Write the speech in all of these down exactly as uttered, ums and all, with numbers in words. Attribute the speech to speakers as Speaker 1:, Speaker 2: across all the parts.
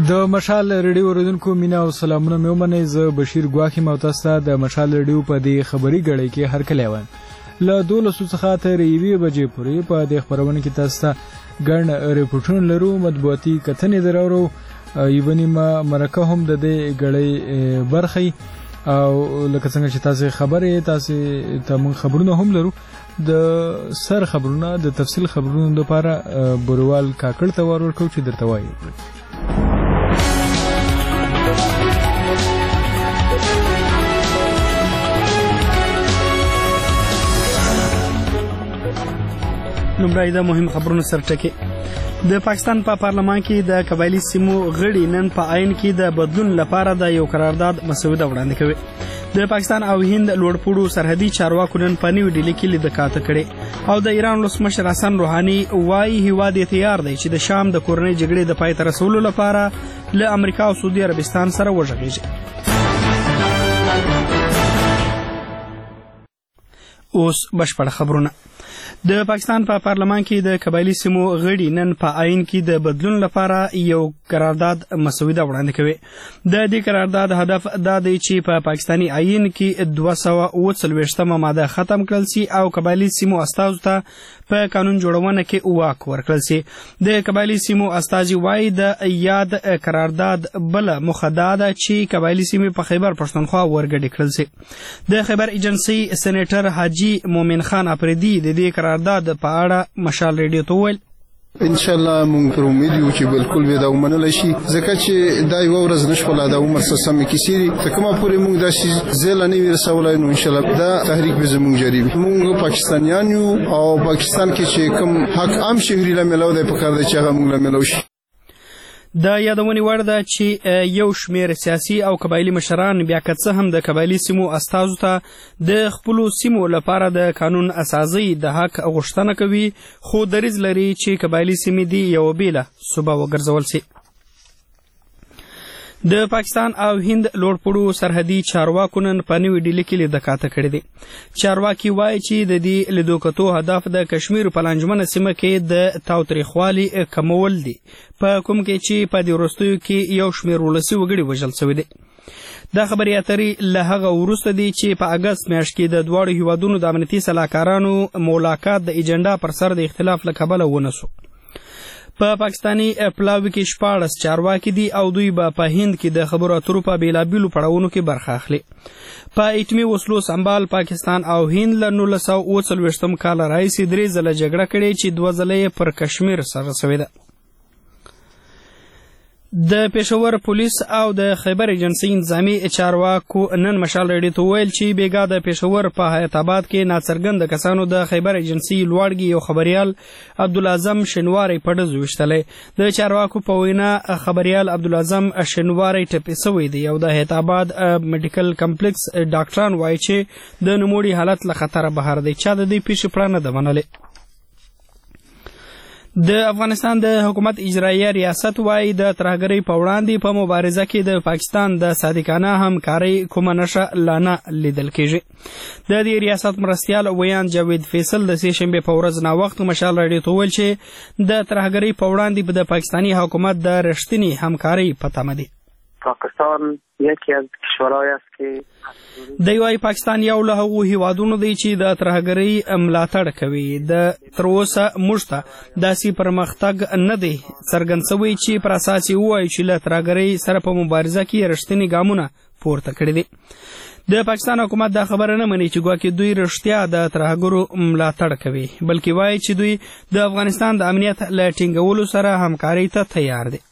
Speaker 1: د مشال ریډیو اوریدونکو مینه او سلامونه مې ومنئ. زه بشیر ګواښ یم او تاسو ته د مشال ریډیو په دې خبري غړۍ کې هرکلی وایم. له دولسو څخه تر یوې بجې پورې په دې خپرونه کې تاسو ته ګڼ ریپورټونه لرو، مطبوعاتي کتنې درورو، یوه نیمه مرکه هم د دې غړۍ برخه او لکه څنګه چې تاسو خبرې تاسو ته موږ خبرونه هم لرو. د سر خبرونه د تفصیل خبرونو لپاره بروال کاکړ ته ور ورکو چې درته وایي.
Speaker 2: لومړی د مهم خبرونو سرټکي. د پاکستان په پا پارلمان کې د قبایلي سیمو غړي نن په عین کې د بدلون لپاره د یو قرارداد مسوده وړاندې کوي. د پاکستان او هند لوړپوړو سرحدي چارواکو نن په نیو ډیلي کې لیدکاته کړې او د ایران ولسمشر حسن روحاني وایي هیواد یې تیار دی چې د شام د کورنۍ جګړې د پای ته رسولو لپاره له امریکا او سعودي عربستان سره وغږیږي. اوس بشپړ خبرونه. د پاکستان په پا پارلمان کې د قبایلي سیمو غړي نن په عین کې د بدلون لپاره یو قرارداد مسوده وړاندې کوي. د دې قرارداد هدف دا دی چې په پا پاکستاني عین کې دوه سوه اوه څلوېښتمه ماده ختم کړل سي او قبایلي سیمو استازو ته په قانون جوړونه کې واک ورکړل سي. د قبایلي سیمو استازي وایي د یاد قرارداد بل موخه دا ده چې قبایلي سیمې په خیبر پښتونخوا ورګډې کړل سي. د خیبر ایجنسي سېنیټر حاجی مومن خان افریدي د دې قرارداد په اړه مشال ریډیو ته وویل
Speaker 3: ان شاء الله مونږ پر امید یو چې بالکل به دا ومنل شي، ځکه چې دا یو ورځ نشوله دا عمر سم کیسيري ته کومه پورې مونږ دا شي زله نه ورسولای نو ان شاء الله دا تحریک به زموږ جاری وي. مونږ پاکستانیان یو او پاکستان کې چې کوم حق عام شهري له ملو دی په کار دی چې هغه مونږ له ملو شي.
Speaker 2: د یادونې وړ ده چې یو شمیر سیاسي او قبایلي مشران بیا که څه هم د قبایلي سیمو استازو ته د خپلو سیمو لپاره د قانون اساسي د حق غوښتنه کوي، خو دریځ لري چې قبایلي سیمې دي یوه بیله صوبه وګرځول سي. د پاکستان او هند لوړپوړو سرحدي چارواکو نن په نیو ډیلي کې لیدکاته کړې دي. چارواکي وایي چې د دې لیدوکتو هدف د کشمیر په لانجمنه سیمه کې د تاوتریخوالي کمول دي، په کوم کې چې په دې وروستیو کې یو شمیر ولسي وګړي وژل شوي دي. دا خبرې اترې له هغه وروسته دي چې په اګست میاشت کې د دواړو هیوادونو د امنیتي سلاکارانو ملاقات د ایجنډا پر سر د اختلاف له کبله ونه سو. په پا پاکستاني پلاوي کې شپاړس چارواکي دي او دوی به په هند کې د خبرو اترو په بیلابیلو پړاوونو کې برخه اخلي. په ایټمي وسلو سمبال پاکستان او هند له نولس سوه اوه څلوېښتم کال راهیسې درې ځله جګړه کړې چې دوه ځله یې پر کشمیر سره سوې ده. د پېښور پولیس او د خیبر ایجنسي انتظامي چارواکو نن مشال ریډیو ته وویل چې بیګا د پېښور په حیات آباد کې ناڅرګنده کسانو د خیبر ایجنسي لوړګي یو خبریال عبدالعظم شنواری په ډزو ویشتلی. د چارواکو په وینا خبریال عبدالعظم شنواری ټپي سوی دی او د حیات آباد میډیکل کمپلیکس ډاکټران وایي چې د نوموړي حالت له خطره بهر دی. چا د دې پیښې پړه نه ده منلې. د افغانستان د حکومت اجراییه ریاست وایي د ترهګرۍ په وړاندې په مبارزه کې د پاکستان د صادقانه همکارۍ کومه نښه لا نه لیدل کېږي. د دې ریاست مرستیال ویان جاوید فیصل د سې شنبې په ورځ ناوخت مشال راډیو ته وویل چې د ترهګرۍ په وړاندې د پاکستاني حکومت د رښتینې همکارۍ په تمه دی.
Speaker 4: پاکستان یکی از کشورهای است که
Speaker 2: دی وايي پاکستان یو له هغو هیوادونو دی چې د ترهګرۍ ملاتړ کوي. د تر اوسه موږ ته داسې پرمختګ نه دی څرګند شوی چې پر اساس یې ووایو چې له ترهګرۍ سره په مبارزه کې رښتینې ګامونه پورته کړي دي. د پاکستان حکومت دا خبره نه مني چې ګواکې دوی رښتیا د ترهګرو ملاتړ کوي، بلکې وایي چې دوی د افغانستان د امنیت له ټینګولو سره همکارۍ ته تیار دي.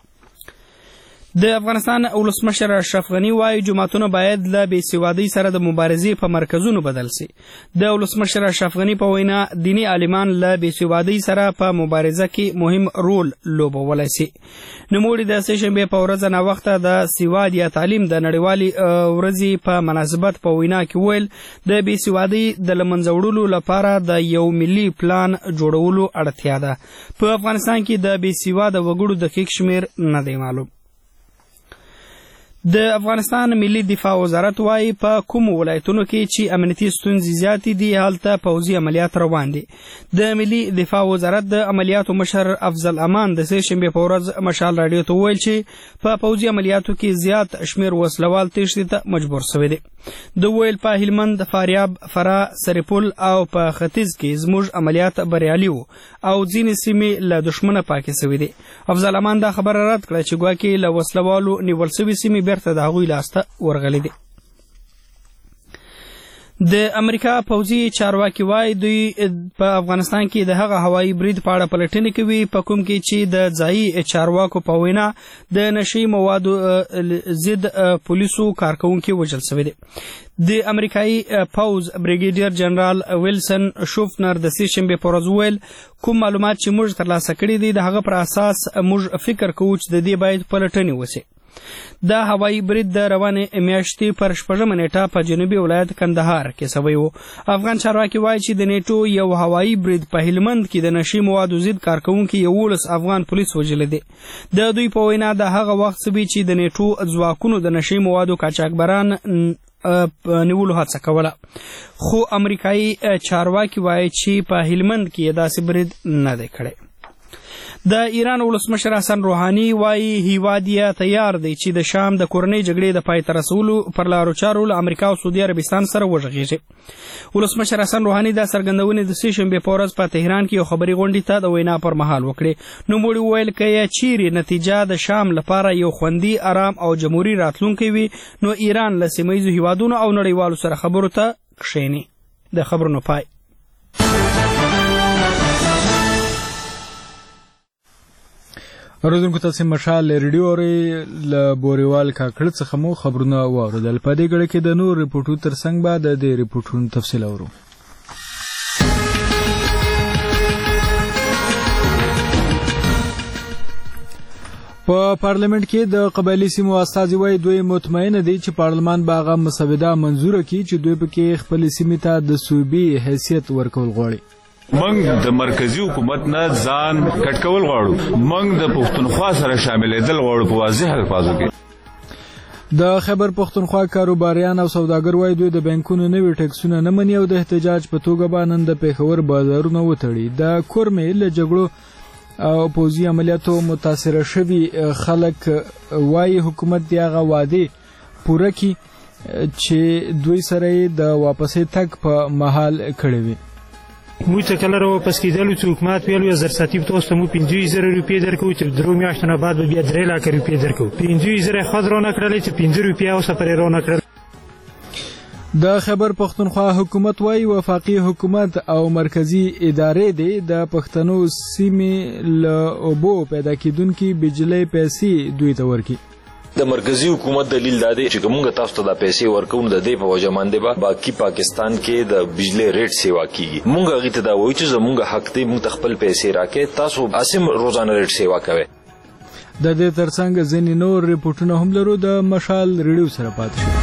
Speaker 2: د افغانستان ولسمشر اشرف غني وایي جماعتونه باید له بې سوادۍ سره د مبارزې په مرکزونو بدل سي. د ولسمشر اشرف غني په وینا دیني عالمان له بې سوادۍ سره په مبارزه کې مهم رول لوبولی سي. نوموړي د سې شنبې په ورځ ناوخته د سواد یا تعلیم د نړیوالې ورځې په مناسبت په وینا کې ویل د بې سوادۍ د له منځه وړلو لپاره د یو ملي پلان جوړولو اړتیا ده. په افغانستان کې د بې سواده وګړو دقیق شمېر نه دی معلوم. د افغانستان ملي دفاع وزارت وايي په کومو ولایتونو کې چې امنیتي ستونزې زیاتې دي هلته پوځي عملیات روان دي. د ملي دفاع وزارت د عملیاتو مشر افضل امان د سې شنبې په ورځ مشال راډیو ته وویل چې په پوځي عملیاتو کې زیات شمیر وسلوال تېښتې ته مجبور شوي دي. د ویل په هلمند، فاریاب، فراه، سرپل او په ختیځ کې زموږ عملیات بریالي وو او ځینې سیمې له دښمنه پاکې شوي دي. افضل امان دا خبره رد کړه چې ګواکې له وسلوالو نیول شوي سیمې بیرته د هغوی لاسته ورغلي دي. د امریکا پوځي چارواکي وايي دوی په افغانستان کې د هغه هوایي برید په اړه پلټنې کوي په کوم کې چې د ځایي چارواکو په وینا د نشي موادو ضد پولیسو کارکونکي وژل شوي دي. د امریکایي پوځ بریګیډیر جنرال ویلسن شوفنر د سې شنبې په ورځ وویل کوم معلومات چې موږ ترلاسه کړي دي د هغه پر اساس موږ فکر کوو چې د دې باید پلټنې وشي. دا هوایي برید د روانې میاشتې پر شپږمه نیټه په جنوبي ولایت کندهار کې شوی و. افغان چارواکي وایي چې د نیټو یو هوایي برید په هلمند کې د نشي موادو ضد کارکوونکي یولس افغان پولیس وژلي دي. د دوی په وینا د هغه وخت شوی چې د نیټو ځواکونو د نشي موادو قاچاقبران نیولو هڅه کوله، خو امریکایي چارواکي وایي چې په هلمند کې داسې برید نه دی کړی. د ایران ولسمشر حسن روحاني وایي هیواد یې تیار دی چې د شام د کورنۍ جګړې د پای ته رسولو پر لارو چارو له امریکا او سعودي عربستان سره وغږېږي. ولسمشر حسن روحاني دا څرګندونې د سې شنبې په ورځ په تهران کې یو خبري غونډې ته د وینا پر مهال وکړې. نوموړي وویل که یې چیرې نتیجه د شام لپاره یو خوندي، ارام او جمهوري راتلونکی وي نو ایران له سیمه ییزو هیوادونو او نړیوالو سره خبرو ته کښېني. د خبرونو پای.
Speaker 1: اوریدونکو تاسې مشال ریډیو اورئ له بوریوال کاکړ څخه مو خبرونه واورېدل. په دې ګړه کې د نور ریپورټونو تر څنګ به د دې ریپورټونو تفصیل اورو. په پارلیمنت کې د قبایلي سیمو استازي وایي دوی مطمئنه دي چې پارلمان به هغه مسوده منظوره کړي چې دوی پکې خپلې سیمې ته د صوبې حیثیت ورکول غواړي.
Speaker 5: منګ د مرکزی حکومت نه ځان کټ کول غواړو، منګ د پښتونخوا سره شاملېدل غواړو په واضح الفاظو کې.
Speaker 1: د خیبر پښتونخوا کاروباریان او سوداګر وایي دوی د بانکونو نوي ټکسونه نه مني او د احتجاج په توګه به نن د پېښور بازارونه وتړي. د کورمې له جګړو او پوځي عملیاتو متاثره شوي خلک وایي حکومت د هغه وعدې پوره کړي چې دوی سره یې د واپسې تګ په مهال کړی وي.
Speaker 6: موږ ته کله راواپس کېدلو چې حکومت ویل یو زر ساعتي به تاسو ته موږ پنځه زره روپۍ درکوو چې درو میاشتو نه بعد به بیا درې لاکه روپۍ درکوو. پنځه زره یې خود رانه کړلې چې پنځه روپۍ اوسه پرې رانه کړل.
Speaker 1: د خیبر پښتونخوا حکومت وایي وفاقي حکومت او مرکزی ادارې دي د پښتنو سیمې له اوبو پیدا کېدونکي بجلۍ پیسې دوی ته ورکړي.
Speaker 7: د مرکزی حکومت دلیل دا دی چې موږ تاسو ته د پیسې ورکوو د دې په وجه باندې به باقي پاکستان کې د بجلی ریټ سیوا کیږي. موږ هغې ته دا وایو چې زموږ حق دی، موږ ته خپل پیسې راکړئ، تاسو اسیم روزانه ریټ سیوا کوئ.
Speaker 1: د دې ترڅنګ ځینې نور ریپورټونه هم لرو. د مشال ریډیو سره پاتې شئ.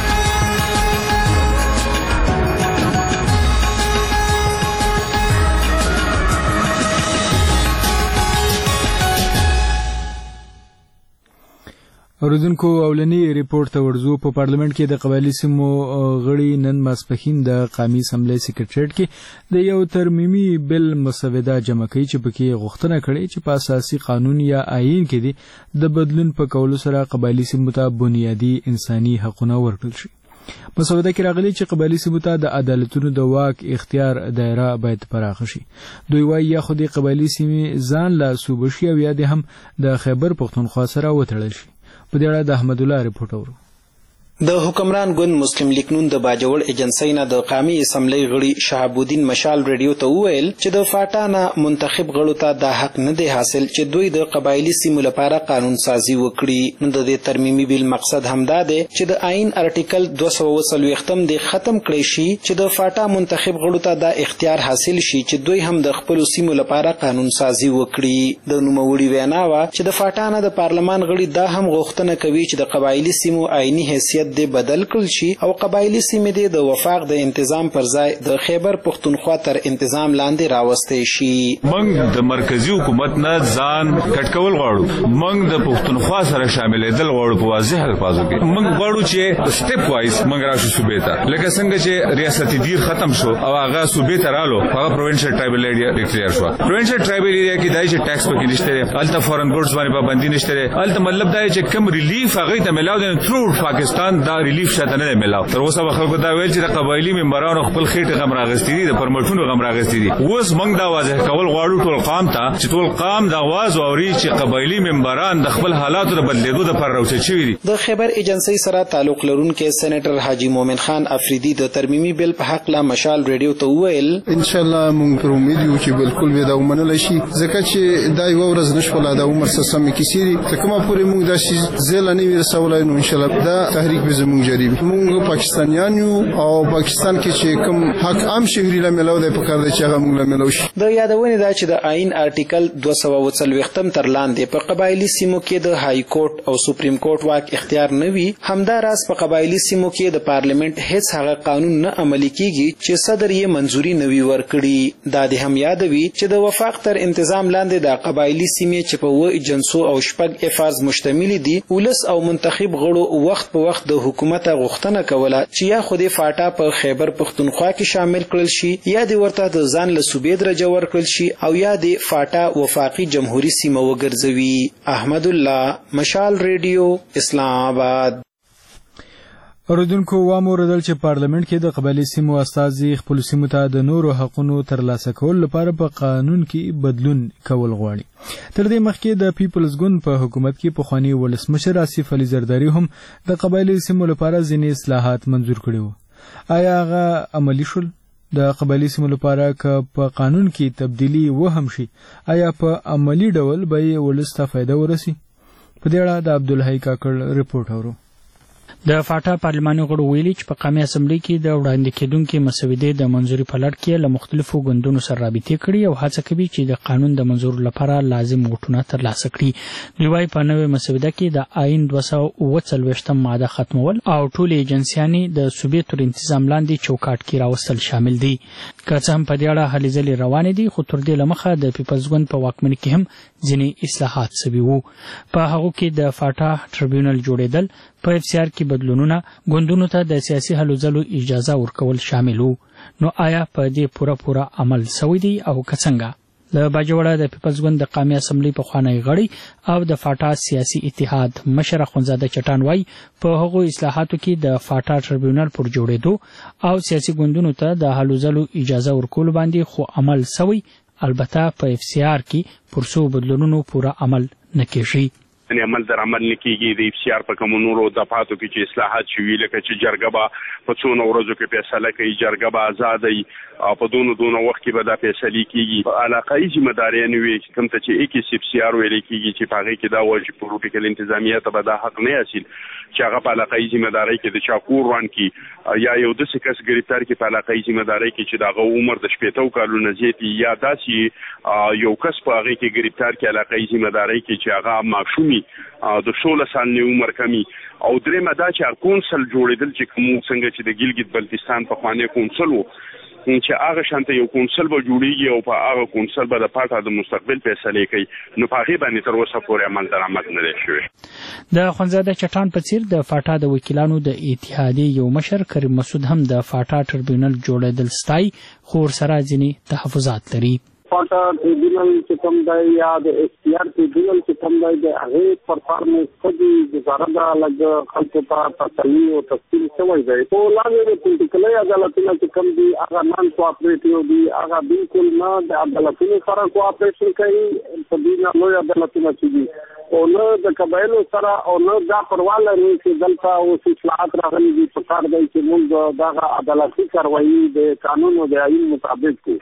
Speaker 1: اوریدونکو اولنی ریپورت ته ورځو. په پارلیمنت کې د قبایلي سیمو غړي نن ماسپښین د قومي اسمبلۍ سکریټریټ کې د یو ترمیمي بل مسوده جمع کوي چې پکې غوښتنه کړې چې په اساسي قانون یا آئین کې دي د بدلون په کولو سره قبایلي سیمو ته بنیادي انساني حقونه ورکړل شي. مسوده کې راغلي چې قبایلي سیمو ته د عدالتونو د واک اختیار دایره باید پراخه شي. دوی وایي یا خو د قبایلي سیمې ځان له صوبه شي او یا د هم د خیبر پښتونخوا سره وتړل شي. په دې اړه د احمد الله ریپورټ اورو.
Speaker 8: د حکمران ګوند مسلم لیگ نون د باجوړ ایجنسی نه د قومي اسمبلی غړي شهاب الدین مشال ریډیو ته وویل چې د فاټا نه منتخب غړو ته دا حق نه دی حاصل چې دوی د قبایلی سیمو لپاره قانون سازي وکړي. نو د دې ترمیمي بیل مقصد همدا دی چې د آئین ارټیکل دوه سوه اووه څلوېښتم د ختم کړی شي چې د فاټا منتخب غړو ته دا اختیار حاصل شي چې دوی هم د خپل سیمو لپاره قانون سازي وکړي. د نوموړي وینا وا چې د فاټا نه د پارلمان غړي دا هم غوښتنه کوي چې د قبایلی سیمو آئینی حیثیت موقعیت دې بدل کړل شي او قبایلی سیمې دې د وفاق د انتظام پر ځای د خیبر پښتونخوا تر انتظام لاندې راوستې شي.
Speaker 5: موږ د مرکزی حکومت نه ځان کټکول غواړو، موږ د پښتونخوا سره شاملېدل غواړو په واضح الفاظو کې. موږ غواړو چې سټپ وایز موږ راشو صوبې ته، لکه څنګه چې ریاستي دیر ختم شو او هغه صوبې ته رالو، هغه پروینشل ټرایبل ایریا ډیکلیئر شو. پروینشل ټرایبل ایریا کې دای چې ټیکس پکې نشته، الته فورن ګوډز باندې پابندي نشته، الته مطلب دا چې کم ریلیف هغه ته ملاو دي تھرو پاکستان دا ریلیف شته نه ملاو. تر اوسه خلکو دا ویل چې د قبایلی ممبرانو خپل خېټه غم راغستې دي، د پرمټونو غم راغستې دي. اوس موږ دا واضح کول غواړو ټول قام ته چې ټول قام دا आवाज اوري چې قبایلی ممبران د خپل حالاتو د بدلیدو د پر راوچې شوی دي.
Speaker 8: د خیبر ایجنسی سره تعلق لرونکي سېنیټر حاجی مومن خان افریدي د ترمیمي بل په حق لا مشال ریډیو ته وویل
Speaker 3: ان شاء الله موږ پر امید یو چې بالکل به دا ومنل شي، ځکه چې دا یو ورځ نشول دا عمر سم کې سيري تکما پورې موږ دا شي زل نه ورسولای نو ان شاء الله دا تحریک به زموږ جری موږ پاکستانیان یو او پاکستان کې چې کوم حق عام شهري له ملاو د پکار د چاغه موږ له ملاو شي.
Speaker 8: د یادونه دا چې د آئین آرټیکل دوه سوه او څلوېښتم تر لاندې په قبایلی سیمو کې د های کورټ او سپریم کورټ واک اختیار نه وي، همدا راز په قبایلی سیمو کې د پارلیمنت هیڅ هغه قانون نه عملي کیږي چې صدر یې منځوري نه وي ورکړي. دا د هم یادوي چې د وفاق تر انتظام لاندې د قبایلی سیمې چې په و ایجنسو او شپږ افاز مشتمل دي، ولس او منتخب غړو وخت په وخت د حکومت غوښتنه کوله چې یا خو د فاټا په خیبر پښتونخوا کې شامل کړل شي یا د ورته د ځان له صوبې درجه ورکړل شي او یا د فاټا وفاقي جمهوریت سیمه وګرځوي. احمد الله، مشال ریډیو، اسلام آباد.
Speaker 1: اوریدونکو واموردل چې پارلمنت کې د قبایلی سیمو استازي خپل سیمو ته د نورو حقوقو ترلاسه کول لپاره په قانون کې بدلون کول غواړي. تر دې مخکې د پیپلز ګوند په حکومت کې پخوانی ولسمشر آصف علي زرداری هم د قبایلی سیمو لپاره ځینې اصلاحات منظور کړي وو. آیا هغه عملي شول؟ د قبایلی سیمو لپاره که په قانون کې تبدیلی وهم شي، آیا په عملی ډول به ولس ته فایده ورسي؟ په دې اړه د عبدالحی کاکړ رپورټ اورو.
Speaker 9: د فاټا پارلماني غړو ویلي چې په قومي اسمبلی کې د وړاندې کېدونکو مسودې د منځوري په لړ کې له مختلفو ګوندونو سره رابطې کړي او هڅه کوي چې د قانون د منظور لپاره لازم وټونه ترلاسه کړي. دوی وايي په نوې مسوده کې د آئین دوه سوه اووه څلوېښتم ماده ختمول او ټولې ایجنسیانې د صوبې تر انتظام لاندې چوکاټ کې راوستل شامل دي. که څه هم په دې اړه هلې ځلې روانې دي، خو تر دې له مخه د پیپلز ګوند په واکمنۍ کې هم ځینې اصلاحات سوي وو. په هغو کې د فاټا ټریبیونل جوړېدل، په اف سی آر کې بدلونونه، ګوندونو ته د سیاسي هلو ځلو اجازه ورکول شامل وو. نو آیا په دې پوره پوره عمل سوی دی او که څنګه؟ د باجوړه د پیپلز ګوند د قومي اسمبلی پخوانی غړی او د فاټا سیاسي اتحاد مشر اخوندزاده چټان وایي په هغو اصلاحاتو کې د فاټا ټریبیونل پر جوړېدو او سیاسي ګوندونو ته د هلو ځلو اجازه ورکول باندې خو عمل سوی، البته په اف سی آر کې پر څو بدلونونو پوره عمل نه کېږي.
Speaker 10: یعنی عمل در عمل نکېږي. د اف سی آر په کومو نورو دفعاتو کې چې اصلاحات شوي، لکه چې جرګه به په څو ورځو کې فیصله کوي، جرګه به ازاده وي او په دونه دونه وخت کې به دا فیصلې کېږي. علاقایي ذمهداریان وي کوم ته چې ایکس اف سی آر ویل کېږي چې په هغې کې دا وایي چې پروټیکل انتظامیه ته به دا حق نه حاصل چې هغه په علاقایي ذمهدارۍ کې د چا کور وران کړي یا یو داسې کس ګرفتار کړي په علاقایي ذمهدارۍ کې چې د هغه عمر د شپېتو کالو نه زیات یا داسې یو کس په هغې کې ګرفتار کړي علاقایي ذمهدارۍ کې چې هغه ماشومي د شوله سال نه عمر کمی. او درېمه دا چې کونسل جوړېدل چې کوم څنګه چې د ګیلګت بلتستان پخوانی کونسل وو چې هغه شانته یو کونسل به جوړیږي او په هغه کونسل به د پاټا د مستقبل فیصلې کوي. نو په هغې باندې تر اوسه پورې عمل درآمد نه دی شوی.
Speaker 9: د اخوندزاده چټان په څیر د فاټا د وکیلانو د اتحادیې یو مشر کریم مسعود هم د فاټا ټریبیونل جوړېدل ستایي، خو ورسره ځینې تحفظات لري.
Speaker 11: فاټا ټریبیونل چې کوم دی یا د ایف سی آر ټریبیونل چې کوم دی د هغې پرفارمنس ښه دي، ګزاره ده لږ خلکو ته تسلي او تفصیل شوی دی. خو لاندې د پولیټیکلي عدالتونه چې کوم دي هغه نان کوآپریټیو دي، هغه بالکل نه د عدالتونو سره کوآپریشن کوي. په دې نه لوی عدالتونه چې دي او نه د قبایلو سره او نه دا پروا لري چې دلته اوس اصلاحات راغلي دي. پکار دی چې موږ دغه عدالتي کاروایي د قانون او د آئین مطابق کوو.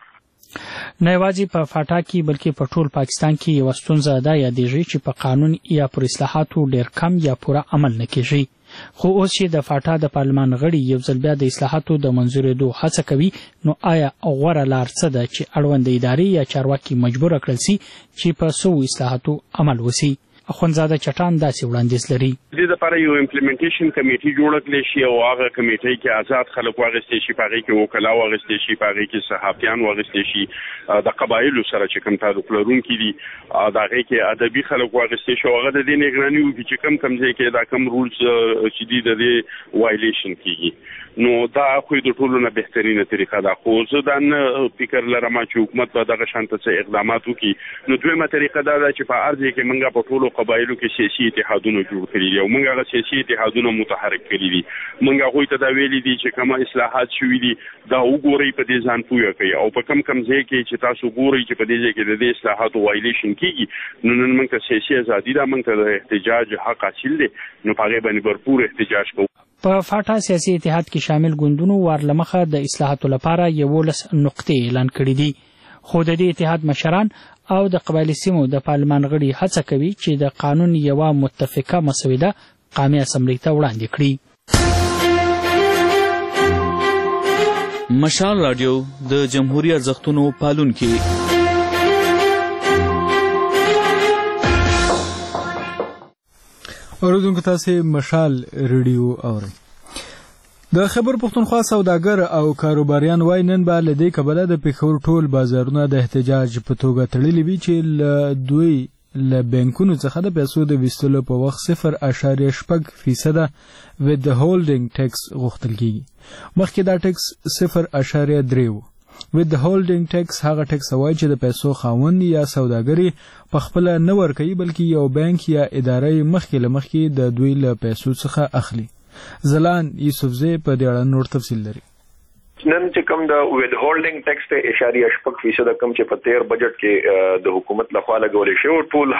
Speaker 9: نه یوازې په فاټا کې بلکې په ټول پاکستان کې یوه ستونزه دا یادېږي چې په قانون یا پر اصلاحاتو ډېر کم یا پوره عمل نه کېږي. خو اوس چې د فاټا د پارلمان غړي یو ځل بیا د اصلاحاتو د منظورېدو هڅه کوي، نو آیا غوره لار څه ده چې اړوند ادارې یا چارواکي مجبوره کړل سي چې په څو اصلاحاتو عمل وسي؟ اخوندزاده چټان داسې وړاندیز لري.
Speaker 10: د دې لپاره یو امپلیمنټیشن کمیټي جوړ کړل شي او هغه کمیټي کې آزاد خلک واغستې شي، په هغه کې وکلا واغستې شي، په هغه کې صحافیان واغستې شي، د قبایلو سره چې کوم تعلق لرونکي دي د هغه کې ادبي خلک واغستې شي، هغه د دې نگراني وکړي چې کم کم ځای کې دا کم رولز چې دي د دې وایلیشن کیږي. نو دا خو د ټولو نه بهترینه طریقه ده، خو زه دا نه فکر لرم چې حکومت به دغه شانته څه اقدامات وکړي. نو دویمه طریقه دا ده چې په هر ځای کې موږ په ټولو قبایلو کې سیاسي اتحادونه جوړ کړي دي او موږ هغه سیاسي اتحادونه متحرک کړي دي. موږ هغوی ته دا ویلي دي چې کومه اصلاحات شوي دي دا وګورئ، په دې ځان پوهه کوي، او په کم کم ځای کې چې تاسو ګورئ چې په دې ځای کې د دې اصلاحاتو وایلیشن کیږي، نو نن موږ ته سیاسي ازادي ده، موږ ته د احتجاج حق حاصل دی، نو په هغې باندې بھرپور احتجاج کوو.
Speaker 9: په فاټا سیاسي اتحاد کې شامل ګوندونو وارلمخه د اصلاحاتو لپاره یولس نقطې اعلان کړي دي، خو د دې اتحاد مشران او د قبایلي سیمو د پارلمان غړي هڅه کوي چې د قانون یوه متفقه مسوده قومي اسمبلۍ ته وړاندې کړي.
Speaker 12: مشال رادیو د جمهوریت ارزښتونو پالونکي.
Speaker 1: اوریدونکو تاسو مشال ریډیو اورئ. د خیبر پښتونخوا سوداګر او کاروباریان وای نن به له دې کبله د پېښور ټول بازارونه د احتجاج په توګه تړلي وي چې له دوی له بانکونو څخه د پیسو د ویستلو په وخت صفر اشاریه شپږ فیصده ود هولډینګ ټیکس غوښتل کیږي. مخکې دا ټیکس صفر اشاریه درې و. ود هولډینګ ټیکس هغه ټیکس وای چې د پیسو خاوند یا سوداګر په خپل نه ورکوي بلکې یو بانک یا اداره مخکې له مخکې د دوی له پیسو څخه اخلي. زلان یوسفزی په دې اړه نور تفصیل لري.
Speaker 13: نن چې کوم د ود هولډینګ ټیکس ته اشاریه شپږ فیصد کم چې په تیر بجټ کې د حکومت لخوا لګولې شو، ټول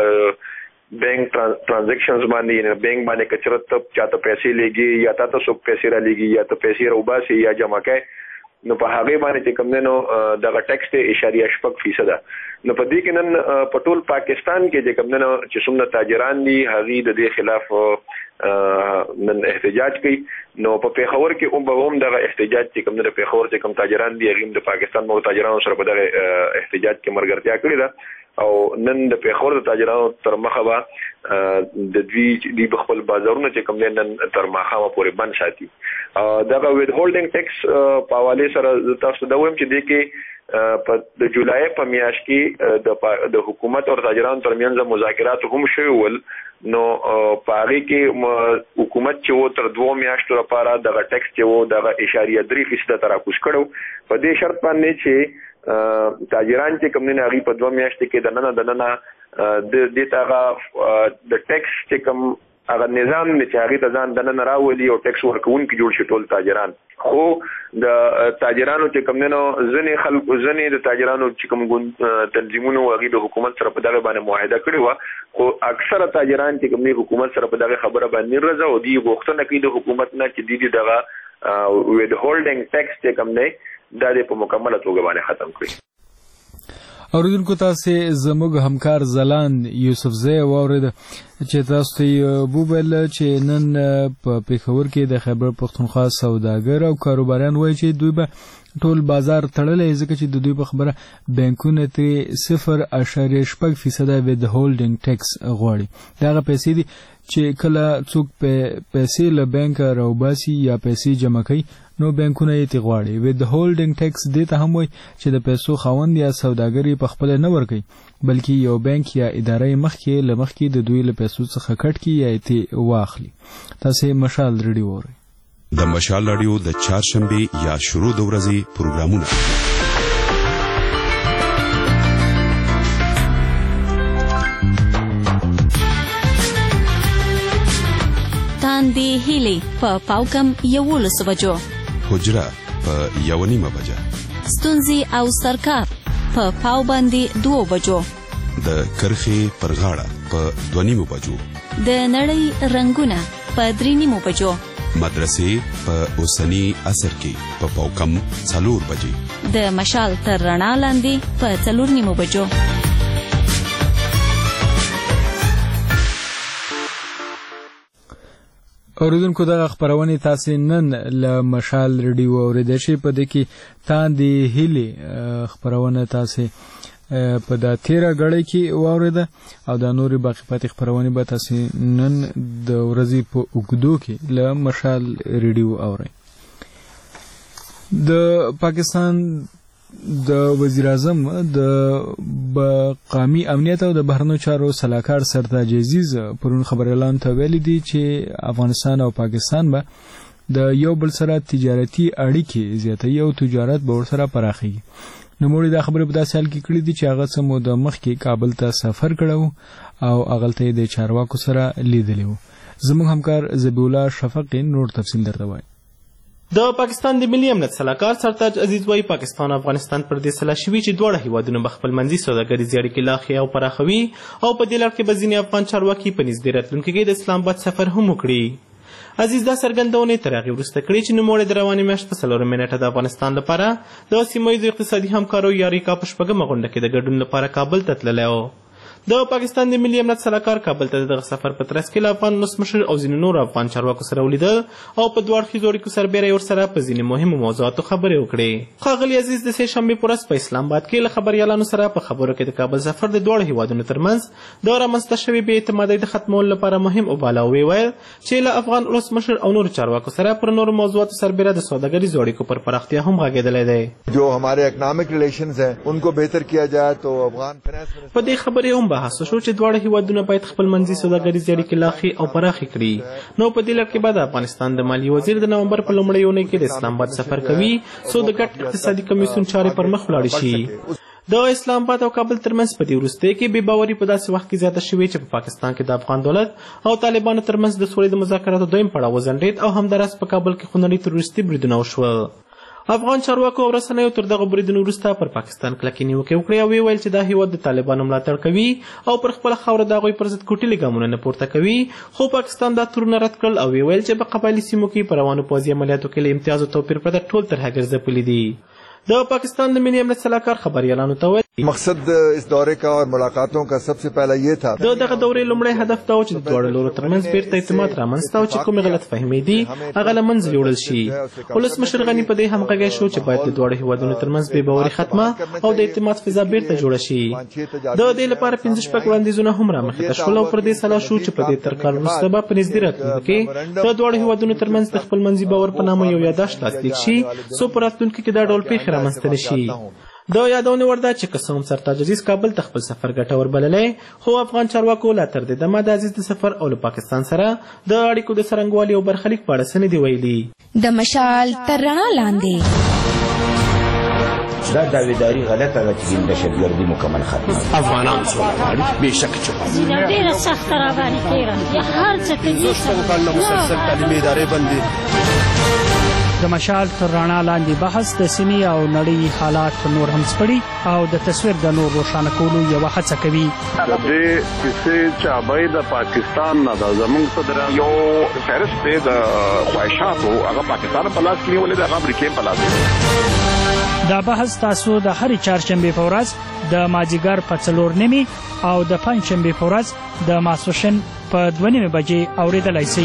Speaker 13: هغه بینک ټرانزیکشنز باندې یعنی بینک باندې کچرت چاته پیسې لګي یا تاسو څوک پیسې را لګي یا ته پیسې راوباسي یا جمع کوي، نو په هغه باندې چې کوم نو دغه ټیکس ته اشاریه شپږ فیصد. نو په دې کې نن په ټول پاکستان کې چې کوم نو چې څومره تاجران دي هغه د دې خلاف نن احتجاج کوي. نو په پیښور کې هم به هم دغه احتجاج چې کوم د پیښور چې کوم تاجران دي هغه د پاکستان مو تاجرانو سره په دغه احتجاج کې مرګرتیا کړې ده او نن د پیښور د تاجرانو تر مخه به د دوی د خپل بازارونه چې کوم نن تر مخه پورې بند ساتي. دغه وید هولډینګ ټیکس په حواله سره تاسو دا وایم چې د کې په د جولای په میاشت کې د حکومت او تاجرانو ترمنځ مذاکرات هم شوي ول، نو په هغه کې حکومت چې و تر دوه میاشتو لپاره دغه ټیکس چې و دغه اشاریه درې فیصد ته راکوز کړو، په دې شرط باندې چې تاجران چې کوم نه هغه په دوه میاشتې کې د نن د نن د دې تاغه د ټیکس چې کوم هغه نظام چې هغه ته ځان د نن راولي او ټیکس ورکوونکي جوړ شي ټول تاجران. خو د تاجرانو چې کوم نه ځنې خلک ځنې د تاجرانو چې کوم تنظیمونو هغه د حکومت سره په دغه باندې معاهده کړی و، خو اکثره تاجران چې کوم نه حکومت سره په دغه خبره باندې رضا او دی غوښتنه کوي د حکومت نه چې د دې دغه وید هولډینګ ټیکس چې کوم نه دا په مکمله توګه باندې ختم کړي.
Speaker 1: اوریدونکو تاسو زموږ همکار زلان یوسفزی واورید چې تاسو ته وویل چې نن په پیښور کې د خیبر پښتونخوا سوداګر او کاروباریان وایي چې دوی به ټول بازار تړلی ځکه چې د دوی په خبره بانکونه ترې صفر اشاریه شپږ فیصده ود هولډینګ ټیکس غواړي. دغه پیسې دي چې کله څوک پیسې له بانکه راوباسي یا پیسې جمع کوي نو بانکونه یې ترې غواړي. ود هولډینګ ټیکس دې ته هم وایي چې د پیسو خاوند یا سوداګر یې په خپله نه ورکوي بلکې یو بانک یا اداره یې مخکې له مخکې د دوی له پیسو څخه کټ کړي یا یې ترې واخلي. تاسې مشال ریډیو اورئ.
Speaker 14: د مشال رادیو د چهارشنبې یا شروع د ورځې پروګرامونه
Speaker 15: تاندې هیلې په پاوکم یولس بجو،
Speaker 14: حجره په یو نیمه بجه،
Speaker 15: ستونزې او سرکار په پاو باندې دوه بجو،
Speaker 14: د کرخې پر غاړه په دوه نیمو بجو،
Speaker 15: د نړۍ رنگونه په درې نیمو بجو،
Speaker 14: مدرسې په اوسنی عصر کې په پاوکم څلور بجې،
Speaker 15: د مشال تر رڼا لاندې په څلور نیمو بجو.
Speaker 1: اوریدونکو دغه خبرونه تاسو نن له مشال ریډیو اوریدئ شئ. په دې کې تاندې هیلې خبرونه تاسو په دا تیره غړۍ کې واورېده او دا نورې باقي پاتې خپرونې به تاسې نن د ورځې په اوږدو کې له مشال ریډیو اورئ. د پاکستان د وزیر اعظم د قومي امنیت او د بهرنیو چارو سلاکار سرتاج عزیز پرون خبريالانو ته ویلي دي چې افغانستان او پاکستان به د یو بل سره تجارتي اړیکې زیاتوي او تجارت به ورسره پراخیږي. نوموړي دا خبرې په داسې حال کې کړې دي چې هغه څه موده مخکې کابل ته سفر کړی و او هغلته یې د چارواکو سره لیدلی و. زموږ همکار ذبیح الله شفق نور تفصیل درته وایي.
Speaker 16: د پاکستان د ملي امنیت سلاکار سرتاج عزیز وايي پاکستان او افغانستان پر دې سلا شوي چې دواړه هیوادونه به خپل منځي سوداګریزې اړیکې لا ښې او پراخوي او په دې لړ کې به ځینې افغان چارواکي په نږدې راتلونکي کې د اسلام آباد سفر هم وکړي. عزیز دا څرګندونې تر هغې وروسته کړې چې نوموړی د روانې میاشت په څلورمه نیټه د افغانستان لپاره د سیمه ییزو اقتصادي همکاریو یا ریکا په شپږمه غونډه کې د ګډون لپاره کابل ته تللی و. د پاکستان د ملي امنیت سلاکار کابل ته دغه سفر په ترڅ کې له افغان ولسمشر او ځینو نورو افغان چارواکو سره ولیدل او په دوه اړخیزو اړیکو سربیره یې ورسره په ځینې مهمو موضوعاتو خبرې وکړې. ښاغلي عزیز د سې شنبې په ورځ په اسلام آباد کې له خبریالانو سره په خبرو کې د کابل سفر د دواړو هیوادونو ترمنځ د رامنځته شوې بې اعتمادۍ د ختمولو لپاره مهم وباله او وویل چې له افغان ولسمشر او نورو چارواکو سره پر نورو موضوعاتو سربیره د سوداګریزو اړیکو پر پراختیا هم غږېدلی دی.
Speaker 17: جو हमारे اکنامک ریلیشنز ہیں ان کو بهتر کیا جائے تو افغان
Speaker 16: په دې خبرې هم بحث وشو چې دواړه هیوادونه باید خپل منځي سوداګریزې اړیکې لا ښې او پراخې کړي. نو په دې لړ کې به د افغانستان د مالیې وزیر د نومبر په لومړۍ اونۍ کې د اسلام آباد سفر کوي څو د ګډ اقتصادي کمیسیون چارې پر مخ ولاړې شي. د اسلام آباد او کابل ترمنځ په دې وروستیو کې بې باوري په داسې وخت کې زیاته شوې چې په پاکستان کې د افغان دولت او طالبانو ترمنځ د سولې د مذاکراتو دویم پړاو وځنډېد او همداراز په کابل کې خونړي تروریستي بریدونه وشول. افغان چارواکو او رسنیو تر دغه بریدونو وروسته پر پاکستان کلکې نیوکې وکړې او ویل چې دا هیواد د طالبانو ملاتړ کوي او پر خپله خاوره د هغوی پر ضد کوټلي ګامونه نه پورته کوي. خو پاکستان دا تورونه رد کړل او ویل چې په قبایلي سیمو کې په روانو پوځي عملیاتو کې له امتیاز او توپیر پرته ټول ترهګر ځپلي دي. د پاکستان د ملي امنیت سلاکار خبریالانو ته ویل
Speaker 17: مقصد اس دورے کا اور ملاقاتوں کا سب سے پہلا یہ تھا
Speaker 16: د دغه دورې لومړی هدف دا و چې د دواړو لورو ترمنځ بیرته اعتماد رامنځته او چې کومې غلط فهمۍ دي هغه له منځه یوړل شي. ولسمشر غني په دې همغږی شو چې باید د دواړو هیوادونو ترمنځ بې باوري ختمه او د اعتماد فضا بیرته جوړه شي. د دې لپاره پنځه شپږ وړاندیزونه هم رامخې ته شول او پر دې سلا شو چې په دې تر کال وروسته به په نږدې راتلونکي کې د دواړو هیوادونو ترمنځ د خپل منځي باور په نامه یو یادښت لاسلیک شي څو په راتلونکي کې دا ډول پیښې رامنځته نه شي. د یادونه ورده چې که څه هم سرتاج عزیز کابل ته خپل سفر ګټور بللی خو افغان چارواکو لا تر دې دمه د عزیز د سفر او له پاکستان سره د اړیکو د څرنګوالي او برخلیک په اړه څه نه دي ویلي.
Speaker 18: د مشال تر رڼا لاندې
Speaker 19: دا داویداری غلطه ده چې دهشتګردي مکمل ختمه
Speaker 20: افغانان سوله غواړي بېشکه چې
Speaker 21: ډېره سخته راباندې تېره هر څه کوي
Speaker 20: مسلسل تعلیمي ادارې بندي.
Speaker 9: د مشال تر رڼا لاندې بحث د سیمې او نړۍ حالات نور هم سپړي او د تصویر د نور روښانه کولو یوه هڅه کوي.
Speaker 10: د دې کیسې چابۍ د پاکستان نه ده زموږ صدر یو فهرست دی د خواهشاتو هغه پاکستان په لاس کې نیولې ده هغه امریکې په لاس کې.
Speaker 9: دا بحث تاسو د هرې چهارشنبې په ورځ د مازدیګر په څلور نیمې او د پنجشنبې په ورځ د ماسپښین په دوه نیمې بجې اورېدلی شئ.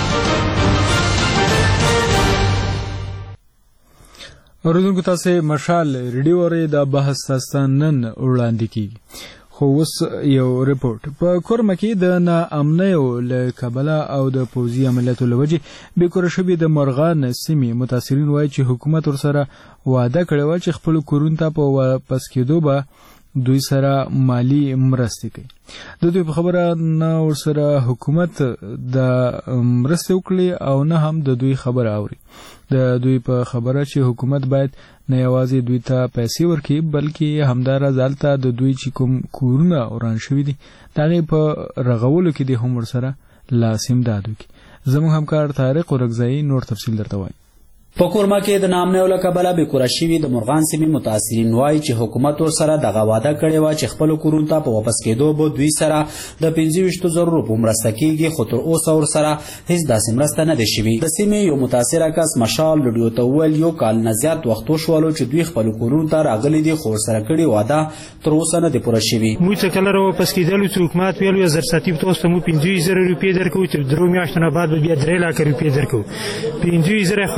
Speaker 1: اوریدونکو تاسې مشال ریډیو اورئ. دا بحث تاسو ته نن وړاندې کیږي. خو اوس یو ریپورټ. په کورمه کې د ناامنیو له کبله او د پوځي عملیاتو له وجې بېکوره شوي د مرغان سیمې متاثرین وایي چې حکومت ورسره وعده کړې وه چې خپلو کورونو ته په واپس کېدو به دوی سره مالی مرستې کوي. د دوی په خبره نه ورسره حکومت د مرستې وکړي او نه هم د دوی خبره اوري. د دوی په خبره چې حکومت باید نه یوازې دوی ته پیسې ورکړي بلکې همداراز هلته د دوی چې کوم کورونه وران شوي دي د هغې په رغولو کې دې هم ورسره لاس امداد وکړي. زموږ همکار طارق ورکزی نور تفصیل درته وایي.
Speaker 22: په کورما کې د ناامنیو له کبله بېکوره شوي د مرغان سیمې متاثرین وایي چې حکومت ورسره دغه وعده کړې وه چې خپلو کورونو ته په واپس کېدو به دوی سره د پنځه ویشتو زرو روپو مرسته کېږي خو تر اوسه ورسره هېڅ داسې مرسته نه ده شوي. د سیمې یو متاثره کس مشال رډیو ته وویل یو کال نه زیات وخت وشولو چې دوی خپلو کورونو ته راغلي دي خو ورسره کړې وعده تر اوسه نه ده پوره شوي.
Speaker 6: موږ چې کله راواپس کېدلو چې حکومت ویل یو زر ساعتي په تاسو ته موږ پنځه ویشت زره روپۍ درکوو چې درو میاشتو نه بعد به بیا درې لاکه روپۍ درکوو. پنځه ویشت زره یې خود رانه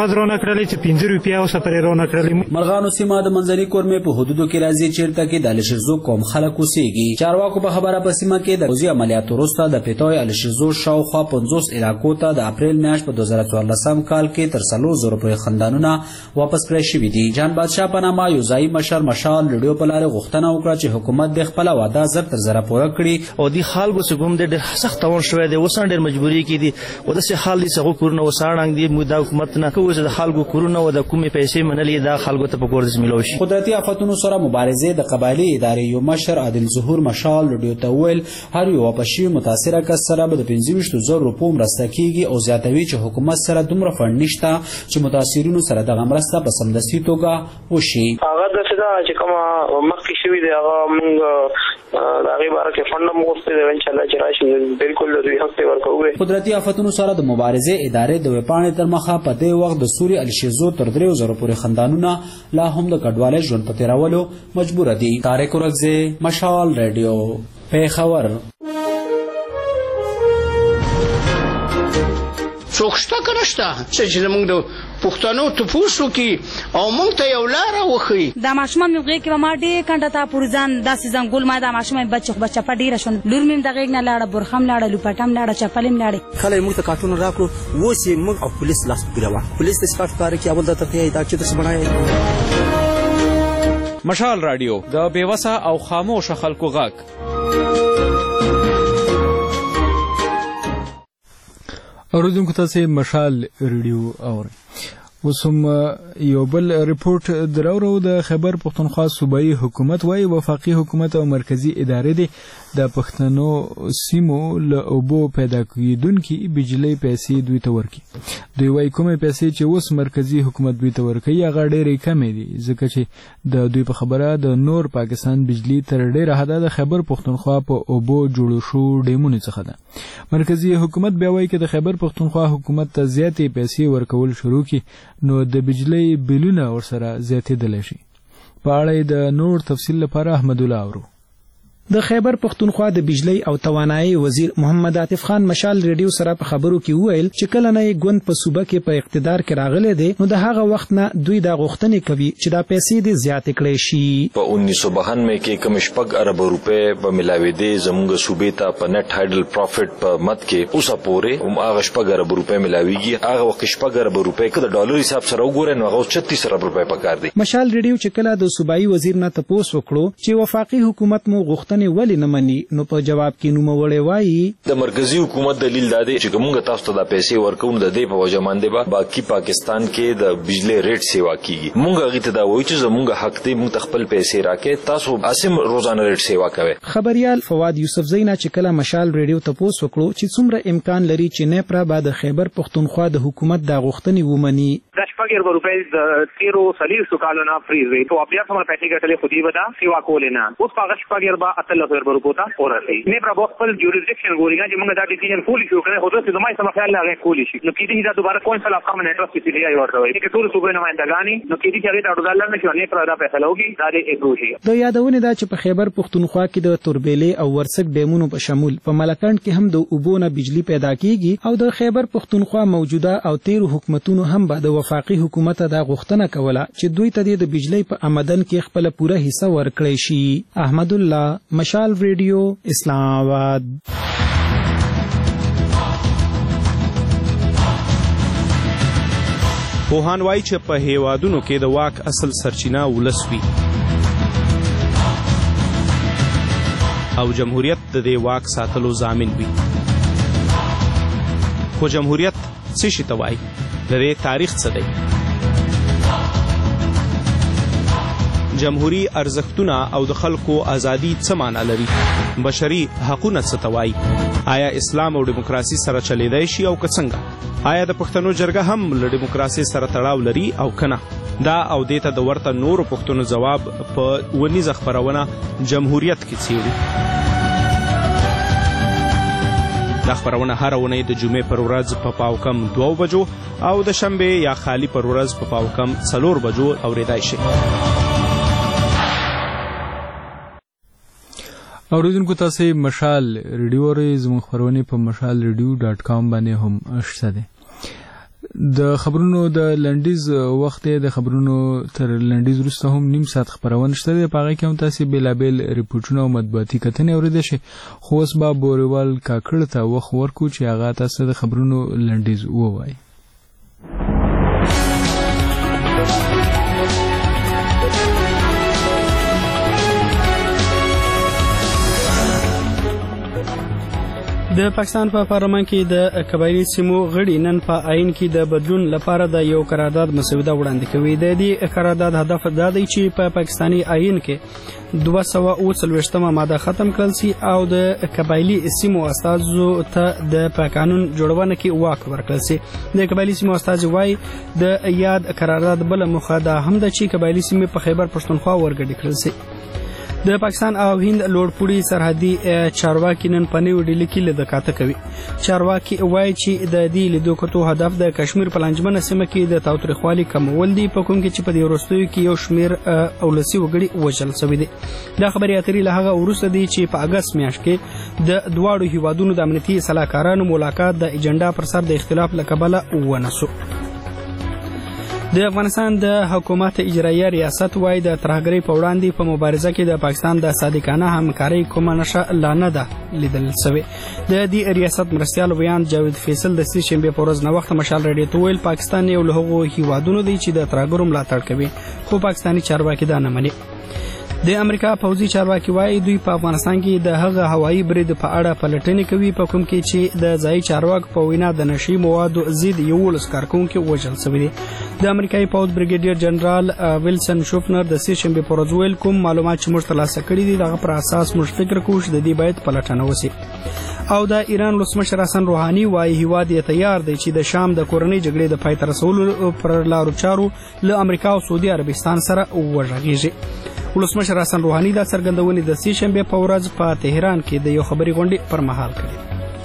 Speaker 6: کړلې چې پنځه روپیا اوسه پرې رونه کړلې.
Speaker 22: مرغانو سیمه د منځني کورمې په حدودو کې راځي چیرته کې د الشرزو قوم خلک اوسېږي. چارواکو په خبره په سیمه کې د پوځي عملیاتو وروسته د پیتاوی الشرزو شاوخوا پنځوس علاقو ته د اپریل میاشت په دوه زره څوارلسم کال کې تر څلور زره پورې خندانونه واپس کړی شوي دي. جان بادشاه په نامه یو ځایي مشر مشال رډیو په لارې غوښتنه وکړه چې حکومت د خپله وعده زر تر زره پوره کړي
Speaker 2: او دې خلکو چې کوم دی ډېر سخت تاوان شوی دی، اوس هم ډېر مجبوري کې دي او داسې حال دي چې هغوی کورونه وساړنګ دي. موږ دا حکومت نه کوو چې د خلکو کورونه او د کومې پیسې منلې دا خلکو ته په کور داسې میلاو شي.
Speaker 22: قدرتي آفتونو سره مبارزې د قبایلي ادارې یو مشر عادل ظهور مشال رډیو ته وویل هر یو واپس شوي متاثره کس سره به د پنځه ویشتو زرو روپو مرسته کېږي او زیاتوي چې حکومت سره دومره فنډ نشته چې متاثرینو سره دغه مرسته په سمدستي توګه وشي.
Speaker 4: هغه داسې ده چې کومه مخکې شوي دی هغه موږ د هغې باره کې فنډ هم غوښتی دی، انشاءالله چې راشي بلکل د دوی حق ته ورکوو.
Speaker 22: قدرتي آفتونو سره د مبارزې ادارې د ویبپاڼې تر مخه په دې وخت د سوري الشیزو تر دریو زرو پورې خندانونه لا هم د کډوالۍ ژوند په تېرولو مجبوره دي. طارق ورکزی، مشال ریډیو، پېښور.
Speaker 23: څوک شته که نشته چې زموږ د پښتنو تپوس وکړي او موږ ته یو لاره وښیي.
Speaker 24: دا ماشومان مې غېږ کې به ما ډېر کنډه تا پورې ځان داسې ځنګول ما دا ماشومان بچه خو به چپه ډېره شوه. لور مې هم د غېږ نه لاړه، برخه هم لاړه، لوپټه هم لاړه، چپل هم لاړې.
Speaker 25: خلک موږ ته کارټونه راکړو، اوس یې موږ او پولیس لاس په ګرېوان. پولیس ته سپاټ کار کوي، اول درته ښیي دا چېرته څه بڼایي.
Speaker 12: مشال راډیو د بېوسه او خاموشه خلکو غږ.
Speaker 1: اوریدونکو تاسې مشال ریډیو اورئ. اوس هم یو بل رپورټ دراورو. د خیبر پښتونخوا صوبایي حکومت وایي وفاقي حکومت او مرکزي ادارې دي د پښتنو سیمو له اوبو پیدا کېدونکي بجلۍ پیسې دوی ته ورکړي. دوی وایي کومې پیسې چې اوس مرکزي حکومت دوی ته ورکوي هغه ډېرې کمې دي، ځکه چې د دوی په خبره د نور پاکستان بجلي تر ډېره حده د خیبر پښتونخوا په اوبو جوړو شو ډیمونو څخه ده. مرکزي حکومت بیا وایي که د خیبر پښتونخوا حکومت ته زیاتې پیسې ورکول شروع کړي نو د بجلۍ بلونه ورسره زیاتېدلی شي. په اړه د نور تفصیل لپاره احمد الله اورو.
Speaker 8: د خیبر پښتونخوا د بجلی او توانایي وزیر محمد عاطف خان مشال ریډیو سره په خبرو کې وویل چې کله نه ګوند په صوبه کې په اقتدار کې راغلی دی نو د هغه وخت نه دوی دا غوښتنې کوي چې دا پیسې دې زیاتې کړې شي.
Speaker 7: په انیس سو بهانوے کې کم شپږ ارب روپے په ملاوېدې زموږ صوبې ته په نت هایډل پروفټ په مد کې اوسه پورې هم هغه شپږ ارب روپے ملاويږي. هغه وخت شپږ ارب روپے کې د ډالر حساب سره وګورئ نو هغه چھتیس ارب روپے پکار دي.
Speaker 8: مشال ریډیو چې کله د صوبایي وزیر نه تپوس وکړو چې وفاقي حکومت مو غوښتنې ولې نه مني نو په جواب کې نوموړی وایي
Speaker 7: د مرکزی حکومت دلیل دا دی چې موږ تاسو ته د پیسې ورکوم د دې په وجه باندې به باقي پاکستان کې د بجلی ریټ سیوا کیږي. موږ هغه ته دا وایو چې زموږ حق دی موږ خپل پیسې راکې تاسو اسیم روزانه ریټ سیوا کوي.
Speaker 8: خبريال فواد یوسف زینا چې کله مشال ریډیو تپوس وکړو چې څومره امکان لري چې نه پر بعد خیبر پښتونخوا د حکومت د غوښتنې ومني.
Speaker 26: د شپږ روپۍ د تیرو سلیل سکالو نه فریز وي ته بیا څومره پیسې ګټلې خو دې ودا سیوا کولې نه اوس په شپږ ربا اتل روپو ته ورسي نه پر خپل جوریسډکشن ګوريږي چې موږ دا ډیسیژن کولی شو کنه خو د زمای سم خیال لاغه کولی شي نو کېدی دا دوباره کوم څه افقام نه ترسته دی یا ورته وي چې ټول صوبې نمائندګانی نو کېدی چې دا ډالر نه شو نه پر دا پیسې لوګي دا دې اګروشي.
Speaker 8: د یادونه دا چې په خیبر پښتونخوا کې د توربېلې او ورسک ډیمونو په شمول په ملکند کې هم د اوبونه بجلی پیدا کیږي او د خیبر پښتونخوا موجوده او تیر حکومتونو هم به د وفاقي حکومت دا غوښتنه کوله چې دوی ته د بجلی په آمدن کې خپل پوره حصہ ورکړي شي. احمد الله، مشال ریډیو، اسلام آباد.
Speaker 27: پوهان وایي چې په هیوادونو کې د واک اصل سرچینه ولس وي او جمهوریت د دې واک ساتلو ضامن وي. خو جمهوریت څه شي ته وایي؟ د دې تاریخ څه دی؟ جمهوری ارزښتونه او د خلکو ازادي څه معنا لري؟ بشري حقونه څه ته وایي؟ آیا اسلام او دیموکراسي سره چلیدای شي او که څنګه؟ آیا د پښتنو جرګه هم له دیموکراسي سره تړاو لري او کنه؟ دا او دیته د ورته نورو پښتنو جواب په ونیزه خبرونه جمهوریت کې څیړو. دا خبرونه هر ونې د جمعې پر ورځ په پاو کم دوه بجو او د شنبه یا خالی پر ورځ په پاو کم څلور بجو اوریدای شي.
Speaker 1: اوریدونکو تاسو مشال ریډیو ری زموږ خبرونه په مشال ریډیو ډاټ کام باندې هم شته ده. د خبرونو د لنډیز وخت د خبرونو تر لنډیز وروسته هم نیم ساعت خبرونه شته په هغه کې هم تاسو بلابل ریپورتونه او مطبوعاتي کتنې اوریدئ شئ خو اوس به بوریوال کاکړ ته وخت ورکو چې هغه تاسو د خبرونو لنډیز ووایي.
Speaker 3: د پاکستان په پارلمان کې د قبایلی سیمو غړي نن په آئین کې د بدلون لپاره د یو قرارداد مسوده وړاندې کوي. د دې قرارداد هدف دا دی چې په پاکستاني آئین کې دوه سوه اوه څلوېښتمه ماده ختم کړل سي او د قبایلی سیمو استازو ته د قانون جوړونه کې واک ورکړل سي. د قبایلی سیمو استازي وایي د یاد قرارداد بل موخه دا هم ده چې قبایلی سیمې په خیبر پښتونخوا ورګډې کړل سي. د پاکستان او هند لوړپوړي سرحدي چارواکي نن په نیو ډیلي کې لیدکاته کوي. چارواکي وایي چې د دې لیدکاتو هدف د کشمیر په لنجمنه سیمه کې د تاوتریخوالي کمول دي په کوم کې چې په دې وروستیو کې یو شمیر اولسي وګړي وژل شوي دي. دا خبرې اترې له هغه وروسته دي چې په اگست میاشت کې د دواړو هیوادونو د امنیتي سلاکارانو ملاقات د ایجنډا پر سر د اختلاف له کبله ونسو. د افغانستان د حکومت اجرایه ریاست وایي د ترهګرۍ په وړاندې په مبارزه کې د پاکستان د صادقانه همکارۍ کومه نښه لا نه ده لیدل شوې. د دې ریاست مرستیال ویان جاوید فیصل د سې شنبې په ورځ نوښت مشال رادیو ته ویل پاکستان یو له هغو هیوادونو دی چې د ترهګرو ملاتړ کوي خو پاکستاني چارواکي دا نه مني. د امریکا پوځي چارواکي وایي دوی په افغانستان کې د هغه هوایي برید په اړه پلټنې کوي په کوم کې چې د ځایي چارواکو په وینا د نشي موادو ضد یولس کارکونکي وژل شوي دي. د امریکایي پوځ بریګیډیر جنرال ویلسن شوفنر د سې شنبې په ورځ ویل کوم معلومات چې موږ ترلاسه کړي دي دغه پر اساس موږ فکر کوو چې د دې باید پلټنه وشي. او د ایران ولسمشر حسن روحاني وایي هیواد یې تیار دی چې د شام د کورنۍ جګړې د پای ته رسولو پر لارو چارو له امریکا او سعودي عربستان سره وغږیږي. ولسمشر حسن روحاني دا څرګندونې د سې شنبې په ورځ په تهران کې د یو خبري غونډې پر مهال کړې.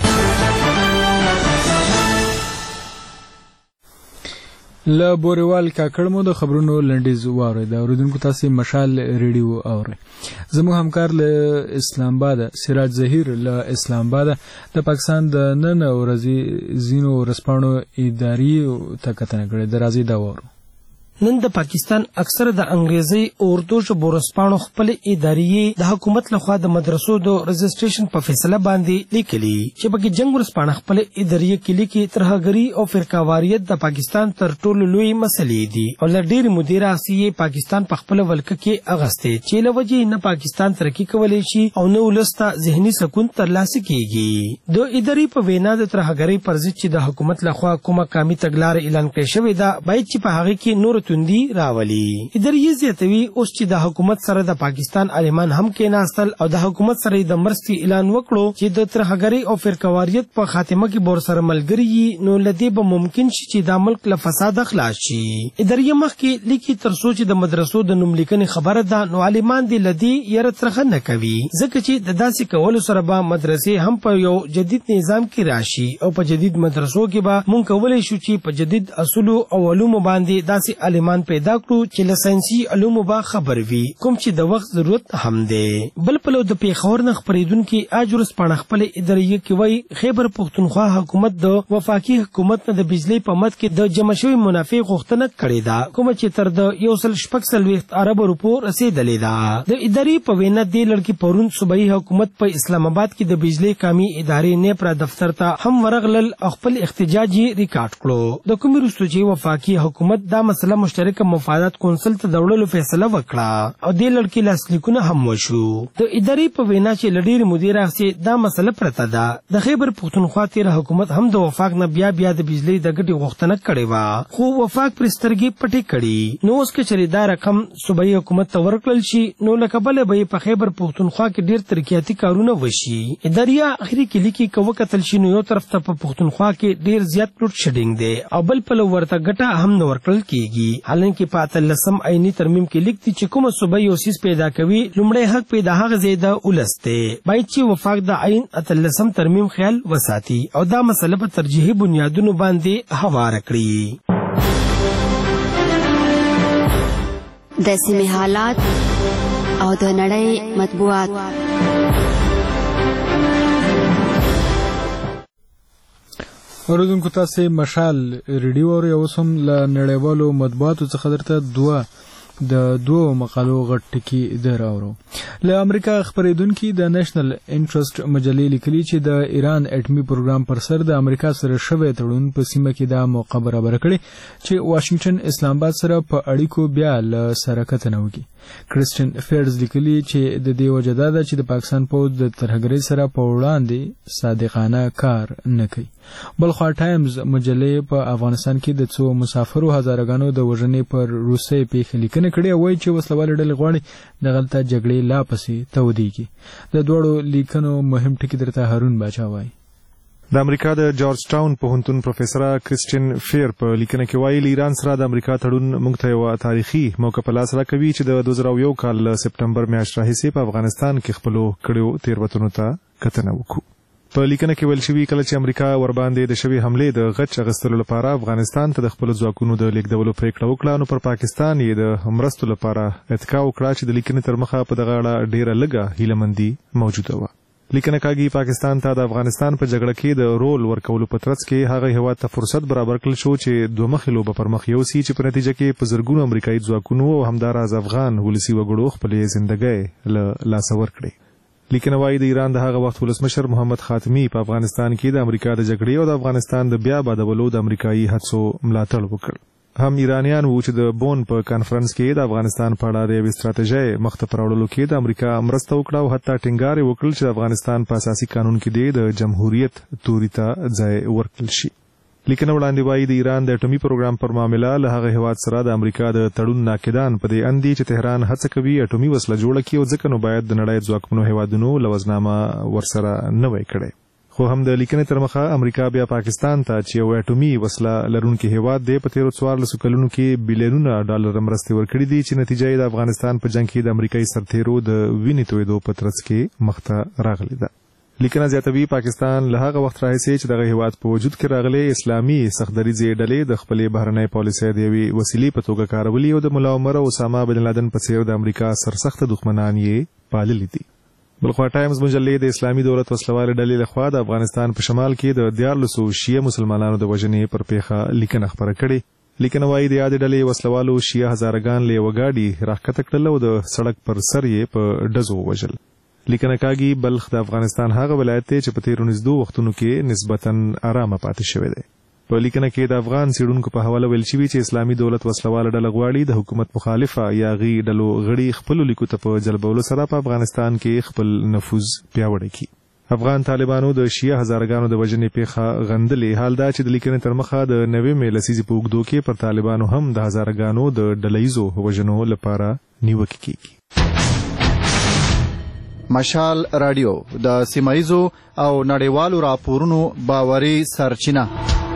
Speaker 1: له بوریوال کاکړ مو د خبرونو لنډیز واورئ. د اوریدونکو تاسو مشال ریډیو اورئ. زموږ همکار له اسلام آباد سراج ظهیر له اسلام آباد د پاکستان د نن ورځې زینو ورسپانو اداري ته کتنه کړې. د راځي دا وورو.
Speaker 5: نن د پاکستان اکثر د انګریزي اردو ژبو ورسپانو خپل ادارې د حکومت لخوا د مدرسو د رجسټریشن په فیصله باندې لیکلي چې پکې جنگ ورسپانه خپل ادارې کې لیکي ترهګري او فرقاواریت د پاکستان تر ټولو لوی مسلې دي او ل ډېر مدیره اسی پاکستان په خپل ولکه کې اغسته چې لوجې نه پاکستان ترقی کولای شي او نه ولسته ذهني سکون ترلاسه کیږي. د ادارې په وینا د ترهګري پر ضد چې د حکومت لخوا کومه کامي تګلار اعلان کړی شوی دا باید چې په هغه کې نور توندي راولي. ادارې زیاتوي اوس چې د حکومت سره د پاکستان عالمان هم کې ناستل او د حکومت سره د مرستې اعلان وکړو چې د ترهګرۍ او فرقواریت په خاتمه کې بور سره ملګری نو لدی به ممکن شي چې د ملک له فساد خلاص شي. ادارې مخکې لیکي تر څو چې د مدرسو د نوم لیکنې خبره ده نو عالمان دې لدی یره ترخه نه کوي ځکه چې د داسې کولو سره به مدرسې هم په یو جدید نظام کې راشي او په جدید مدرسو کې به مونږ کولای شو چې په جدید اصولو او علومو باندې داسې عالمان پیدا کړو چې له ساينسي علومو به خبر وي کوم چې د وخت ضرورت هم دی. بل پلو د پیښور نه خبرېدونکي اجرس پاڼه خپل ادارې کې وایي خیبر پښتونخوا حکومت د وفاقي حکومت نه د بجلی په مد کې د جمع شوي منافع غوښتنه کړې ده کوم چې تر د یو سل شپږ څلوېښت اربو روپو رسېدلې ده. د ادارې په وینا دې لړکې پرون صوبایي حکومت په اسلام آباد کې د بجلی کامي ادارې نیپرا دفتر ته هم ورغلل خپل احتجاج یې ریکارډ کړو. د کومې وروسته چې وفاقي حکومت دا مسله مشترک مفادات کونسل ته د وړلو فیصله وکړه او دې لړکې لاسلیکونه هم وشو. د ادارې په وینا چې له ډېرې مودې راهیسې دا مسله پرته ده. د خیبر پښتونخوا تېره حکومت هم د وفاق نه بیا بیا د بجلۍ د ګټې غوښتنه کړې وه خو وفاق پرې سترګې پټې کړي. نو اوس که چېرې دا رقم صوبایي حکومت ته ورکړل شي نو له کبله به یې په خیبر پښتونخوا کې ډېر ترقیاتي کارونه وشي. ادارې اخري کې لیکي که وکتل شي نو یو طرف ته په پښتونخوا کې ډېر زیات لوډ شیډینګ دی او بل پلو ورته ګټه هم نه ورکړل کېږي. حالانکې په اتلسم عیني ترمیم کې لیکلي چې کومه صوبه یو څیز پیدا کوي لومړی حق پیدا هغه ځای د ولس دی. باید چې وفاق د عین اتلسم ترمیم خیال وساتي او دا مسله په ترجیحي بنیادونو باندې هواره کړي.
Speaker 11: د سیمې حالات او د نړۍ مطبوعات.
Speaker 1: اوریدونکو تاسو مشال ریډیو او اوس هم له نړیوالو مطبوعاتو څخه درته دوه د دوه مقالو غټ ټکی دراورو. له امریکا خبرېدونکي د نېشنل انټرست مجلې لیکلي چې د ایران اټومي پروګرام پر سر د امریکا سره شوی تړون په سیمه کې د موقع برابر کړي چې واشنگټن اسلام آباد سره په اړیکو بیا له سره کتنه وکړي. کرسټن فیرز لیکلي چې د دې وجه دا ده چې د پاکستان پوځ د ترهګرۍ سره په وړاندې صادقانه کار نه کوي. بلخوا ټایمز مجلې په افغانستان کې د څو مسافرو هزارګانو د وژنې پر روسي پیښې لیکنه کړې او وایي چې وسلوالې ډلې غواړي دغلته جګړې لا پسې تودېږي. د دواړو لیکنو مهم ټکي درته هارون باچا وایي.
Speaker 13: د امریکا د جورج ټاون پوهنتون پروفیسور کرسټین فیر په لیکنه کې وایي ایران سره د امریکا تړون موږ ته یو تاریخي موقع په لاس راکوي چې د دوه زره یو کال له سپټمبر میاشتې راهیسې په افغانستان کې خپلو کړیو تیروتنو ته کتنه وکړو. په لیکنه کې ویل شوي کله چې امریکا ورباندې د شوي حملې د غچ اخیستلو لپاره افغانستان ته د خپلو ځواکونو د لیږدولو پریکړه وکړه نو پر پاکستان یې د مرستو لپاره اتکا وکړه چې د لیکنې تر مخه په دغه اړه ډیره لږه هیلهمندي موجوده وه. لیکنه کاږي پاکستان ته د افغانستان په جګړه کې د رول ورکولو په ترڅ کې هغه هیواد ته فرصت برابر کړل شو چې دوه مخې لوبه پر مخ یوسي چې په نتیجه کې په زرګونو امریکایي ځواکونو او همداراز افغان ولسي وګړو خپلې زندګۍ له لاسه ورکړې. لیکنه وايي د ایران د هغه وخت ولسمشر محمد خاتمی په افغانستان کې د امریکا د جګړې او د افغانستان د بیا آبادولو د امریکایي هڅو ملاتړ وکړ. هم ایرانیان وو چې د بون په کانفرنس کې د افغانستان په اړه د یوې ستراتیژۍ مخته پر وړلو کې د امریکا مرسته وکړه او حتی ټینګار یې وکړل چې د افغانستان په اساسي قانون کې د جمهوریت توري ته ځای ورکړل شي. لیکنه وړاندې وایي د ایران د اټومي پروګرام پر معامله له هغه هیواد سره د امریکا د تړون ناقدان په دې اندي چې تهران هڅه کوي اټومي وسله جوړه کړي او ځکه نو باید د نړۍ ځواکمنو هیوادونو لوزنامه ورسره نه وای کړی. خو هم د لیکنې تر مخه امریکا بیا پاکستان ته چې یو اټومي وسله لرونکي هیواد دی په تیرو څوارلسو کلونو کې بلیونونه ډالر مرستې ورکړي دي چې نتیجه یې د افغانستان په جنګ کې د امریکایي سرتیرو د وینې تویدو په ترڅ کې مخته راغلی ده. لیکنه زیاتوي پاکستان له هغه وخت راهیسې چې دغه هیواد په وجود کې راغلی اسلامي سختدریځې ډلې د خپلې بهرنۍ پالیسۍ د یوې وسیلې په توګه کارولي او د ملا عمر او اسامه بن لادن په څیر د امریکا سرسخته دښمنان یې پاللي دي. بلخوا ټایمز مجلې د اسلامي دولت وسلوالې ډلې لخوا د افغانستان په شمال کې د دیارلسو شیعه مسلمانانو د وژنې پر پیښه لیکنه خپره کړې. لیکنه وايي د یادې ډلې وسلوالو شیعه هزارګان له یوه ګاډي راښکته کړل او د سړک پر سر یې په ډزو ووژل. لیکنه کاږي بلخ د افغانستان هغه ولایت دی چې په تیرو نږدې وختونو کې نسبتاً آرامه پاتې شوی دی. په لیکنه کې د افغان څېړونکو په حواله ویل شوي چې اسلامي دولت وسلواله ډله غواړي د حکومت مخالفه یا غي ډلو غړي خپلو لیکو ته په جلبولو سره په افغانستان کې خپل نفوذ پیاوړی کړي. افغان طالبانو د شیعه هزارګانو د وژنې پیښه غندلې، حال دا چې د لیکنې تر مخه د نوې مې لسیزې په اوږدو کې پر طالبانو هم د هزارګانو د ډلهییزو وژنو لپاره نیوکې کیږي.
Speaker 14: مشال رادیو د سیمایزو او نړیوالو راپورونو باوري سرچینه.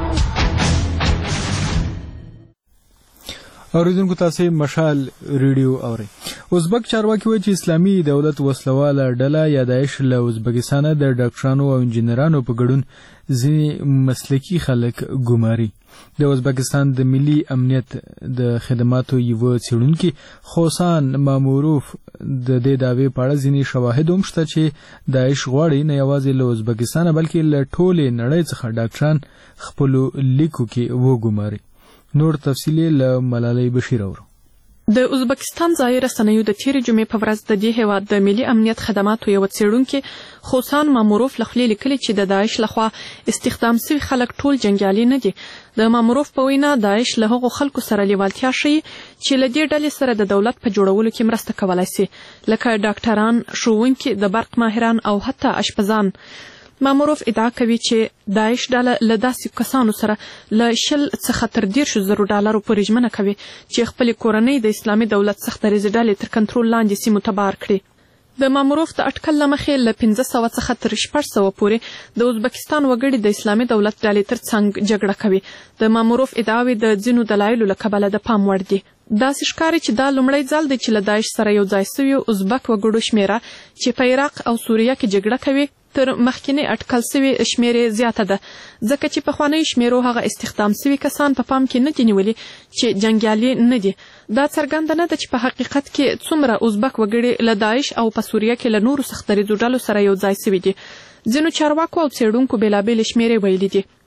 Speaker 1: اوریدونکو تاسو مشال ریډیو اورئ. ازبک چارواکي وایي چې اسلامي دولت وسلواله ډله یا داعش له ازبکستان د ډاکټرانو او انجینرانو په ګډون ځینې مسلکي خلک ګماري. د ازبکستان د ملي امنیت د خدماتو یو څېړونکي خوسان ماموروف د دې دعوې په اړه ځینې شواهد هم شته چې داعش غواړي نه یوازې له ازبکستان بلکې له ټولې نړۍ څخه ډاکټران خپلو لیکو کې وګماري. نور تفصیلی له ملالۍ بشیر اورو.
Speaker 15: د ازبکستان ځایي رسنیو د تیرې جمعې په ورځ د دې هیواد د ملي امنیت خدماتو یو څېړونکي خوسان ماموروف له خولې لیکلي چې د داعش لخوا استخدام سوي خلک ټول جنګیالي نه دي. د ماموروف په وینا داعش له هغو خلکو سره لیوالتیا ښیي چې له دې ډلې سره د دولت په جوړولو کې مرسته کولی سي، لکه ډاکټران، ښوونکي، د برق ماهران او حتی اشپزان. ماموروف ادعا کوي چې داعش ډله له داسې کسانو سره له شل څخه تر دیرشو زرو ډالرو پورې ژمنه کوي چې خپلې کورنۍ د اسلامي دولت سختدریځې ډلې تر کنټرول لاندې سیمو ته بار کړي. د ماموروف د اټکل له مخې له پنځه سوه څخه تر شپږ سوه پورې د ازبکستان وګړي د اسلامي دولت ډلې تر څنګ جګړه کوي. د ماموروف ادعاوې د ځینو دلایلو له کبله د پام وړ دي. داسې ښکاري چې دا لومړی ځل دی چې له داعش سره یو ځای سوي ازبک وګړو شمیره چې په عراق او سوریه کې جګړه کوي تر مخکینی اټکل سوي شمیرې زیاته ده، ځکه چې پخوانیو شمیرو هغه استخدام سوي کسان په پام کې نه دي نیولي چې جنګیالي نه دي. دا څرګنده نه ده چې په حقیقت کې څومره ازبک وګړي له داعش او په سوریه کې له نورو سختدریځو ډلو سره یو ځای سوي دي. ځینو چارواکو او څېړونکو بېلابېلې شمیرې ویلي دي.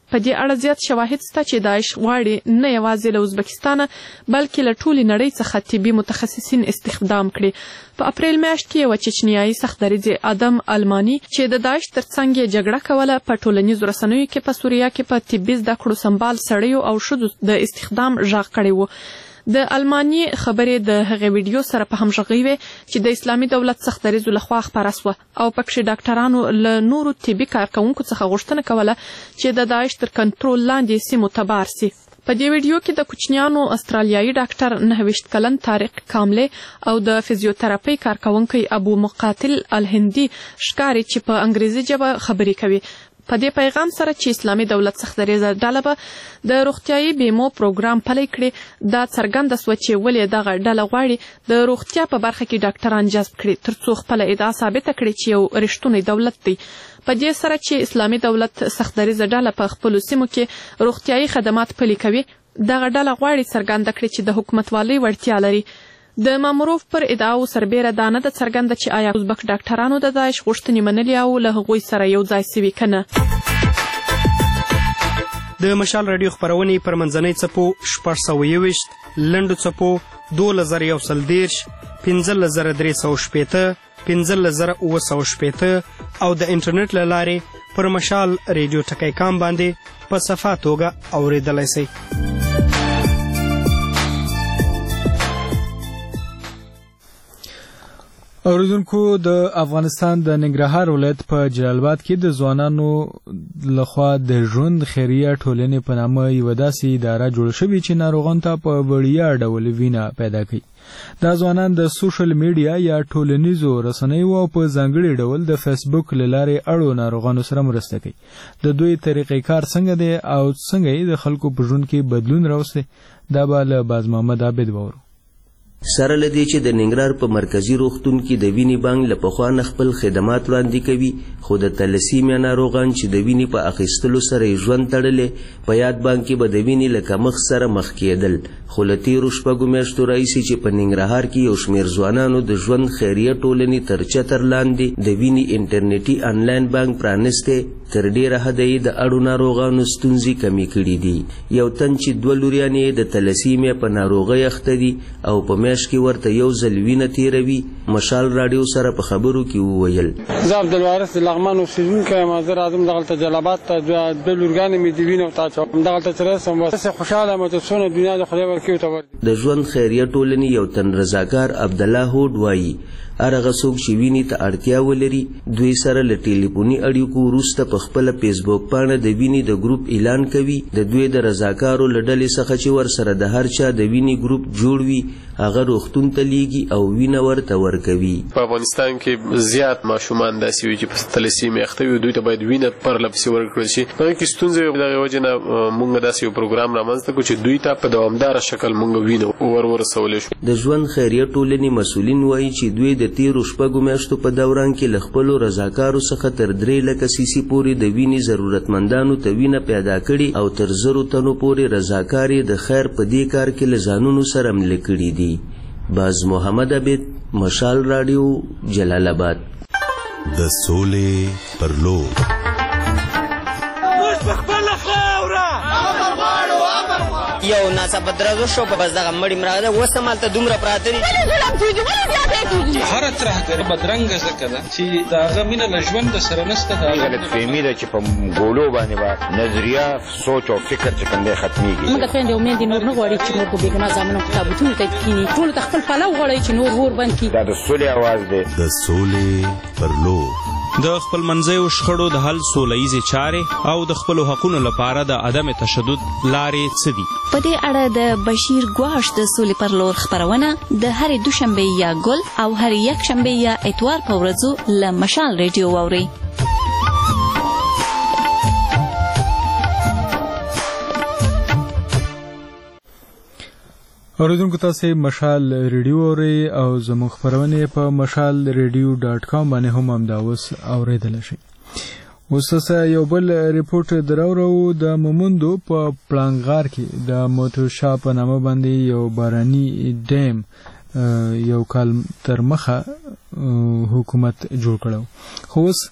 Speaker 15: په دې اړه زیات شواهد شته چې داعش غواړي نه یوازې له ازبکستانه بلکې له ټولې نړۍ څخه طبي متخصصین استخدام کړي. په اپریل میاشت کې یوه چچنیایي سختدریځې ادم الماني چې د داعش ترڅنګ یې جګړه کوله په ټولنیزو رسنیو کې په سوریه کې په طبي زده کړو سمبال سړیو او ښځو د استخدام غږ کړی و. د الماني خبرې د هغې ویډیو سره په همغږۍ وې چې د اسلامي دولت سختدریځو لخوا خپره سوه او پکښې ډاکټرانو له نورو طبي کارکوونکو څخه غوښتنه کوله چې د داعش تر کنټرول لاندې سیمو ته بار سي. په دې ویډیو کې د کوچنیانو استرالیایي ډاکټر نهه ویشت کلن طارق کاملې او د فزیوتراپۍ کارکوونکی ابو مقاتل الهندي ښکاري چې په انګریزي ژبه خبرې کوي. په دې پیغام سره چې اسلامي دولت سختدریځه ډله به د روغتیايي بیمو پروګرام پلی کړي دا څرګنده سوه چې ولې دغه ډله غواړي د روغتیا په برخه کې ډاکټران جذب کړي تر څو خپله ادعا ثابته کړي چې یو رښتونی دولت دی. په دې سره چې اسلامي دولت سختدریځه ډله په خپلو سیمو کې روغتیايي خدمات پلي کوي دغه ډله غواړي څرګنده کړي چې د حکومتوالۍ وړتیا لري. د ماموروف پر ادعاو سربیره دا نه ده څرګنده چې آیا ازبک ډاکټرانو د داعش غوښتنې منلي او له هغوی سره یو ځای سوي که نه.
Speaker 3: د مشال راډیو خپرونې پر منځنۍ څپو شپږ سوه یوویشت لنډو څپو دولس زره یو سل دېرش پنځلس زره درې سوه شپېته پنځلس زره اووه سوه شپېته او د انټرنیټ له لارې پر مشال ریډیو ټکی کام باندې په صفا توګه اورېدلی سئ.
Speaker 1: اوریدونکو د افغانستان د ننګرهار ولایت په جلال آباد کې د ځوانانو لخوا د ژوند خیریه ټولنې په نامه یوه داسې اداره جوړه شوې چې ناروغانو ته په وړیا ډول وینه پیدا کوي. دا ځوانان د سوشل میډیا یا ټولنیزو رسنیو او په ځانګړي ډول د فیسبوک له لارې اړو ناروغانو سره مرسته کوي. د دوی طریقې کار څنګه دی او څنګه یې د خلکو په ژوند کې بدلون راوستی دا به له باز محمد عابد واورو.
Speaker 10: سره لدی چې د ننګرهار په مرکزی روغتون کې د وینې بانک له پخوا نه خپل خدمات وړاندې کوي خو د تلسیمیا ناروغان چې د وینې په اخیستلو سره یې ژوند تړلی په یاد بانک کې به د وینې له کمښت سره مخ کېدل خو له تېرو شپږو میاشتو راهیسې چې په ننګرهار کې یو شمېر ځوانانو د ژوند خیریه ټولنې تر چتر لاندې د وینې انټرنیټي انلاین بانک پرانستی تر ډېره حده یې د اړو ناروغانو ستونزې کمې کړي دي. یو تن چې دوه لوریان یې د تلسیمیا په ناروغۍ اخته دي او په میاشت کې ورته یو ځل وینه تېروي مشال راډیو سره په خبرو کې وویل.
Speaker 16: زه عبدالوارث د لغمان اوسېدونکی یم. زه راځم دغلته جلال آباد ته دوه لورګانې مې د وینې ورته اچوم دغلته چې رسم داسې خوشحاله یم چې څونه دنیا د خدای ورکوي ورته ورکوي.
Speaker 10: د ژوند خیریه ټولنې یو تن رضاکار عبدالله هوډ وایي هر هغه څوک چې وینې ته اړتیا ولري دوی سره له ټلیفوني اړیکو وروسته په خپله فیسبوک پاڼه د وینې د ګروپ اعلان کوي. د دوی د رضاکارو له ډلې څخه چې ورسره د هر چا د وینې ګروپ جوړ وي هغه روغتون ته لیږي او وینه ورته ورکوي.
Speaker 17: په افغانستان کې زیات ماشومان داسې وي چې په تلسیمیا اخته وي دوی ته باید وینه پرله پسې ورکړل شي. په هغې کې ستونزې وي. د هغې وجې نه موږ داسې یو پروګرام رامنځته کړو چې دوی ته په دوامداره شکل موږ وینه ور ورسولی شو.
Speaker 10: د ژوند خیریه ټولنې مسؤلین وایي چې دوی د تېرو شپږو میاشتو په دوران کې له خپلو رضاکارو څخه تر درې لکه سیسي پورې د وینې ضرورتمندانو ته وینه پیدا کړي او تر زرو تنو پورې رضاکار یې د خیر په دې کار کې له ځانونو سره مله کړي دي. باز محمد عابد مشال راډیو جلال آباد.
Speaker 18: د سولې پر لور
Speaker 19: یو ناڅاپه درزو شو په بس دغه مړی مراده اوس هم هلته دومره پراته دي
Speaker 12: هره ترهګري بدرنګه ځکه ده چې د هغه مینه له ژونده سره نشته.
Speaker 20: غلطفهمي ده چې په ګولو باندې به نظریه سوچ او فکر چې کوم دی ختمیږي.
Speaker 21: موږ خویندې او میندې نور نه غواړي چې نور په بېګناه زامنو په تابوتونو ته کښېني ټولو ته خپل پلو غواړي چې نور اور بند کړي.
Speaker 20: دا د سولې اواز دی.
Speaker 18: د سولې پر لور
Speaker 27: د خپلمنځیو شخړو د حل سوله ییزې چارې او د خپلو حقونو لپاره د عدم تشدد لارې څه دي؟
Speaker 28: په دې اړه د بشیر ګواش د سولې پر لور خپرونه د هرې دوشنبې یا ګل او هرې یکشنبې یا اتوار په ورځو له مشال ریډیو واورئ.
Speaker 1: اوریدونکو تاسو مشال ریډیو اورئ او زموږ خپرونې په مشال ریډیو ډاټ کام باندې هم همدا اوس اوریدلی شئ. اوس تاسو یو بل ریپورټ دراوړو. د مومندو په پړانګغار کې د موتوشا په نامه باندې یو باراني ډیم یو کال تر مخه حکومت جوړ کړو خو اوس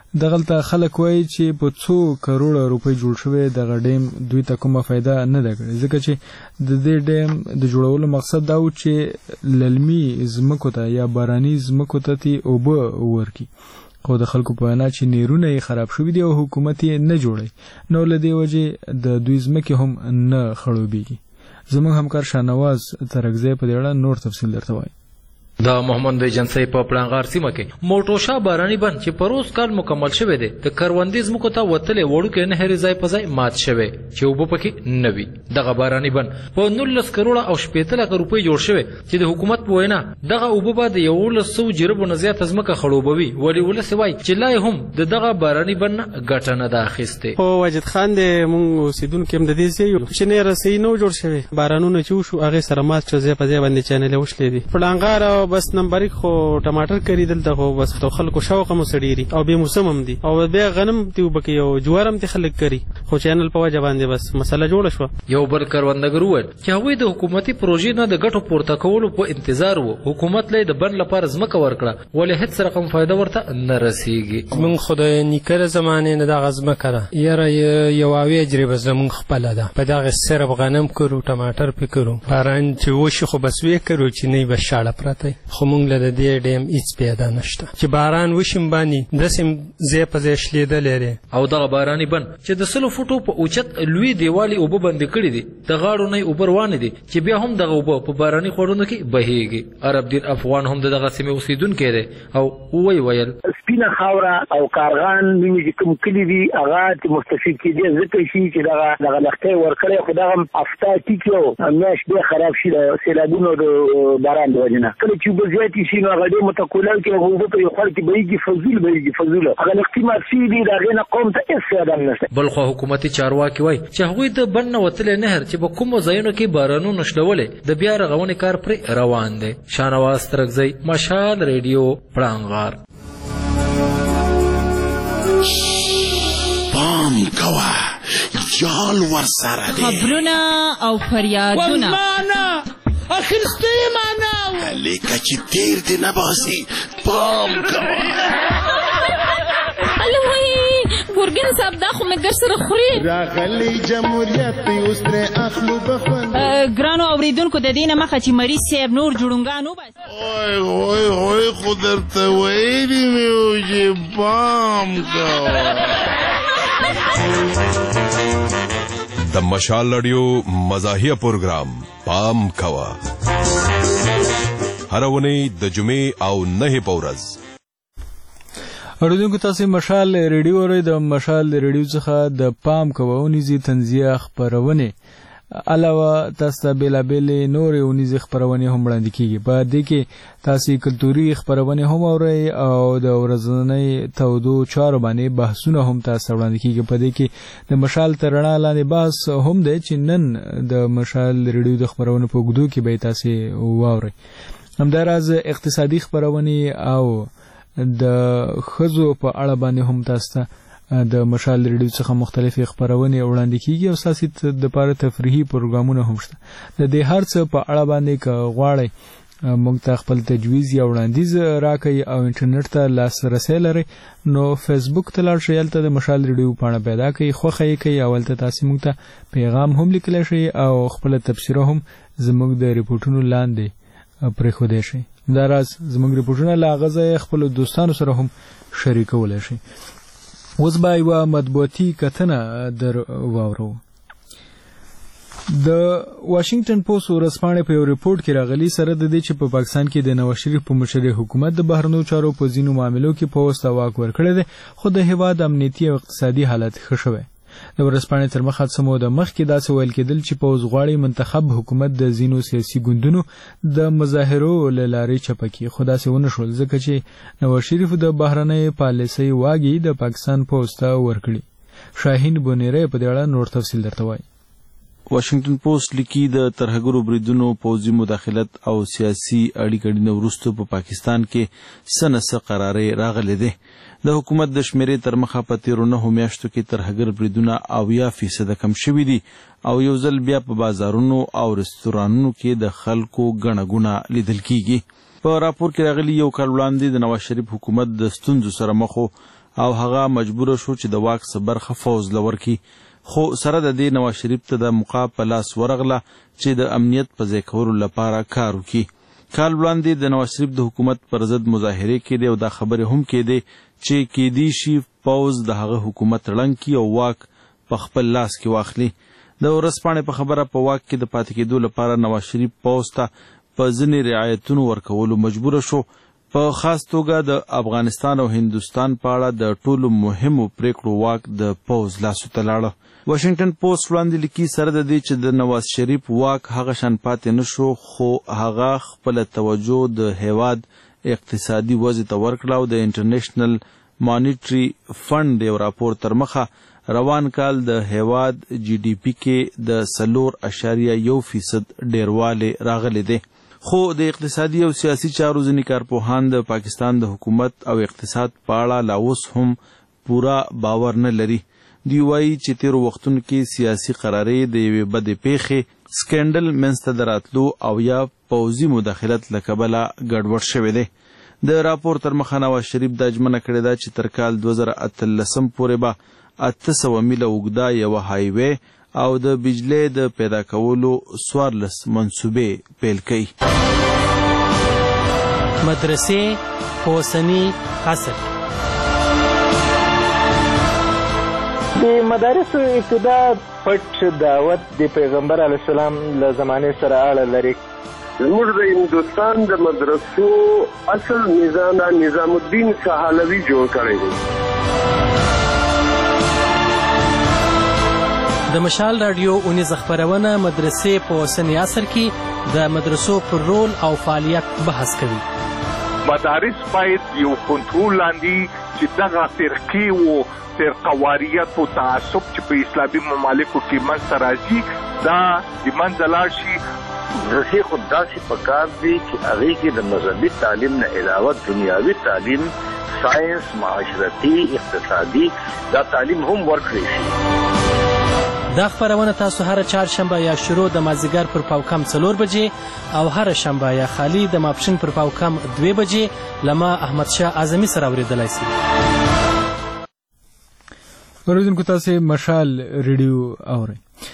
Speaker 1: دغلته خلک وایي چې په څو کروڑه روپۍ جوړ شوی دغه ډیم دوی ته کومه فایده نه ده کړې، ځکه چې د دې ډیم د جوړولو مقصد دا و چې للمي ځمکو ته یا باراني ځمکو ته تې اوبه ورکړي، خو د خلکو په وینا چې نیرونه یې خراب شوي دي او حکومت یې نه جوړوي، نو له دې وجې د دوی ځمکې هم نه خړوبېږي. زموږ همکار شاهنواز ترکزی په دې اړه نور تفصیل درته وایي.
Speaker 2: د محمد ایجنسی په پړانغار سیمه کې موټوشا باراني بند چې پروس کال مکمل شوی دی د کروندې ځمکو ته وتلې وړوکې نهرې ځای په ځای مات شوی چې اوبه پکې نه وي. دغه باراني بند په نولس کروڑه او شپېته لکه روپۍ جوړ شوی چې د حکومت په وینا دغه اوبه به د یولس سوه جریبو نه زیاته ځمکه خړوبوي، ولې ولس وایي چې لا هم د دغه باراني بند نه ګټه نه ده اخیستې.
Speaker 3: خو واجد خان دی موږ اوسېدونکي هم د دې ځای یو چې نه رسۍ نه جوړ شوی، بارانونه چې وشو هغې سره مات شو، ځای په ځای باندې چینلې وشلې دي. پړانغار او بس نمبرک خو ټماټر کري دلته، خو بس خلکو شوق هم سړيري او به موسم هم دي او بیا غنم تی وبکي او جوار هم تی خلک کري، خو چینل په وجه باندې بس مسله جوړه شو.
Speaker 2: یو بل کروندګر وویل چې هغوی د حکومتي پروژې نه د ګټو پورته کولو په انتظار وو، حکومت له د بند لپاره ځمکه ورکړه ولې هیڅ رقم فایده ورته نه رسیږي.
Speaker 4: موږ خو د نیکه زمانې نه دغه ځمکه ده، یاره یو اوې تجربه زموږ خپله ده، په دغه صرف غنم کرو ټماټر پې کرو، باران چې وشي خو بس ویې کرو چې نه به شاړه پرته، خو موږ له د دې ډیم هیڅ پیدا نشته چې باران وشي باندې داسې ځای په ځای شلېدلی دی.
Speaker 2: او دغه باراني بند چې د سلو فوټو په اوچت لوی دیوالې اوبه بندې کړي دي، د غاړو نه یې اوبه روانې دي چې بیا هم دغه اوبه په باراني خوړونو کې بهیږي. عرب دین افغان هم د دغه سیمې اوسېدونکی دی او وی ویل
Speaker 6: سپینه خاوره او کارغان مینې چې کوم کلي دي هغه چې مستفید کېدی ځکه شي چې دغه دغه لښتۍ ورکړی، خو دغه افتا ټیکي او میاشت بیا خراب شي د سیلابونو د باران د وجې نه. کله چې اوبه زیاتې شي نو هغه ډېر متکولل کې اوبه په یو خړ کې بهیږي، فضول بهیږي فضول، هغه لښتي مات شوي دي، د هغې نه قوم ته هېڅ فایده هم نشته.
Speaker 2: بل خوا حکومتي چارواکي وایي چې هغوی د بند نه وتلی نهر چې په کومو ځایونو کې بارانونه شلولی د بیا رغونې کار پرې روان دی. شاهنواز ترکزی، مشال ریډیو، پړانغار.
Speaker 18: پام کوه جال ورسره دی،
Speaker 21: خبرونه او فریادونه
Speaker 18: اخرسته معنا لیکه چې تیر دی نه باسي، پام کوه.
Speaker 21: الوی ګورګین صاحب دا خو مې ګر سره خوري
Speaker 18: راغلی جمهوریت اوس ترې اخلو بخوند.
Speaker 21: ګرانو اورېدونکو د دې نه مخه چې مریض صاحب نور جوړونګان وباسي،
Speaker 18: اوی اوی اوی خو درته ویلي مې وو چې پام کوه.
Speaker 9: د مشال رادیو مزاحیه پروګرام پام کوه، هر اونۍ د جمعې او نهې په ورځ.
Speaker 1: اورېدونکو تاسو مشال ریډیو اورئ، د مشال ریډیو څخه د پام کوه اونیزې طنزیه خپرونې علاوه تاسو ته بېلابېلې نورې اونیزې خپرونې هم وړاندې کېږي. په دې کې تاسو کلتوري خپرونې هم اورئ او د ورځنۍ تودو چارو باندې بحثونه هم تاسو ته وړاندې کېږي. په دې کې د مشال تر رڼا لاندې بحث هم دی چې نن د مشال ریډیو د خپرونو په اوږدو کې به یې تاسې واورئ. همداراز اقتصادي خپرونې او د ښځو په اړه باندې هم تاسو ته د مشال ریډیو څخه مختلفې خپرونې وړاندې کیږي او ستاسو دپاره تفریحي پروګرامونه هم شته. د دې هر څه په اړه باندې که غواړئ موږ ته خپل تجویز یا وړاندیز راکړئ او انټرنیټ ته لاسرسی لرئ نو فیسبوک ته لاړ شئ، هلته د مشال ریډیو پاڼه پیدا کړئ، خوښه یې کړئ او هلته تاسې موږ ته پیغام هم لیکلی شئ او خپله تبصره هم زموږ د ریپورټونو لاندې پرېښودی شئ. همداراز زموږ ریپورټونه له هغه ځایه خپلو دوستانو سره هم شریکولی شئ. اوس به یوه مطبوعاتي کتنه در واورو. د واشنگټن پوسټ ورځپاڼې په یو ریپورټ کې راغلي سره د دې چې په پاکستان کې د نواز شریف په مشرۍ حکومت د بهرنیو چارو په ځینو معاملو کې پوسټ ته واک ورکړی دی، خو د هېواد امنیتي او اقتصادي حالت ښه شوی. د ورځپاڼې تر مخه څه موده مخکې داسې ویل کېدل چې پوځ غواړي منتخب حکومت د ځینو سیاسي ګوندونو د مظاهرو له لارې چپه کړي، خو داسې ونه شول ځکه چې نواز شریف د بهرنۍ پالیسۍ واګې د پاکستان پوځ ته ورکړي. شاهین بونیری په دې اړه نور تفصیل درته وایي.
Speaker 22: واشنگټن پوسټ لیکي د ترهګرو بریدونو، پوځي مداخلت او سیاسي اړیکو نه وروسته په پاکستان کې څه نه څه قرارې راغلې ده. د حکومت د شمیرې تر مخه په تیرو نهو میاشتو کې ترهګر بریدونه اویا فیصده کم شوي دي او یو ځل بیا په بازارونو او رستورانونو کې د خلکو ګڼه ګوڼه لیدل کیږي. په راپور کې راغلي یو کال وړاندې د نواز شریف حکومت د ستونزو سره مخ و او هغه مجبور شو چې د واک څخه برخه فوز لور کی. خو سره د دې نواز شریف ته د مقاب په لاس ورغله چې د امنیت په ځای کولو لپاره کار وکړي. کال وړاندې د نواز شریف د حکومت پر ضد مظاهرې کېدې او دا خبرې هم کېدې چې کېدی شي پوځ د هغه حکومت ړنګ کړي او واک په خپل لاس کې واخلي. د ورځپاڼې په خبره په واک کې د پاتې کېدو لپاره نواز شریف پوځ ته په ځینې رعایتونو ورکولو مجبوره شو. په خاص توګه د افغانستان او هندوستان په اړه د ټولو مهمو پریکړو واک د پوځ لاسو ته لاړه. واشنگټن پوسټ وړاندې لیکي سره د دې چې د نواز شریف واک هغه شان پاتې نه شو، خو هغه خپله توجه د هیواد اقتصادي وضع ته ورکړه او د انټرنیشنل مانیټري فنډ یو راپور تر مخه روان کال د هیواد جی ډي پی کې د څلور اشاریه یو فیصد ډیروالی راغلی دی. خو د اقتصادي او سیاسي چارو ځینې کارپوهان د پاکستان د حکومت او اقتصاد په اړه لا اوس هم پوره باور نه لري. دوی وایي چې تیرو وختونو کې سیاسي قرارې د یوې بدې پیښې سکینډل منځته د راتلو او یا پوځي مداخلت له کبله ګډوډ شوی دی. د راپور تر مخه نواز شریف دا ژمنه کړې ده چې تر کال دوه زره اتلسم پورې به اته سوه میله اوږده یوه هایوې او د بجلی د پیدا کولو څوارلس منصوبې پیل کوي.
Speaker 5: مدرسې په اوسني عصر
Speaker 7: د مدارسو ابتدا پټ دعوت د پیغمبر علیه السلام له زمانې سره اړه لري.
Speaker 8: زموږ د هندوستان د مدرسو اصل نظام نظام الدین سهالوي جوړ کړی دی.
Speaker 5: د مشال رادیو اونیزه خپرونه مدرسې په اوسني عصر کې د مدرسو پر رول او فعالیت بحث کوي.
Speaker 11: مدارس باید یو کنټرول لاندې چې دغه فرقې و فرقواریت او تعصب چې په اسلامي ممالکو کې منځته راځي دا د منځه لاړ شي.
Speaker 23: مدرسې خو داسې پکار دي چې هغې کې د مذهبي تعلیم نه علاوه دنیاوي تعلیم، ساینس، معاشرتي، اقتصادي دا تعلیم هم ورکړی شي.
Speaker 5: دا خپرونه تاسو هر چهارشنبه یا شروع د مازدیګر پر پاوکم څلور بجې او هر شنبه یا خالی د ماپښین پر پاوکم دوې بجې له ما احمدشاه اعظمي سره اورېدلی سي.
Speaker 1: اوریدونکو تاسې مشال ریډیو اورئ.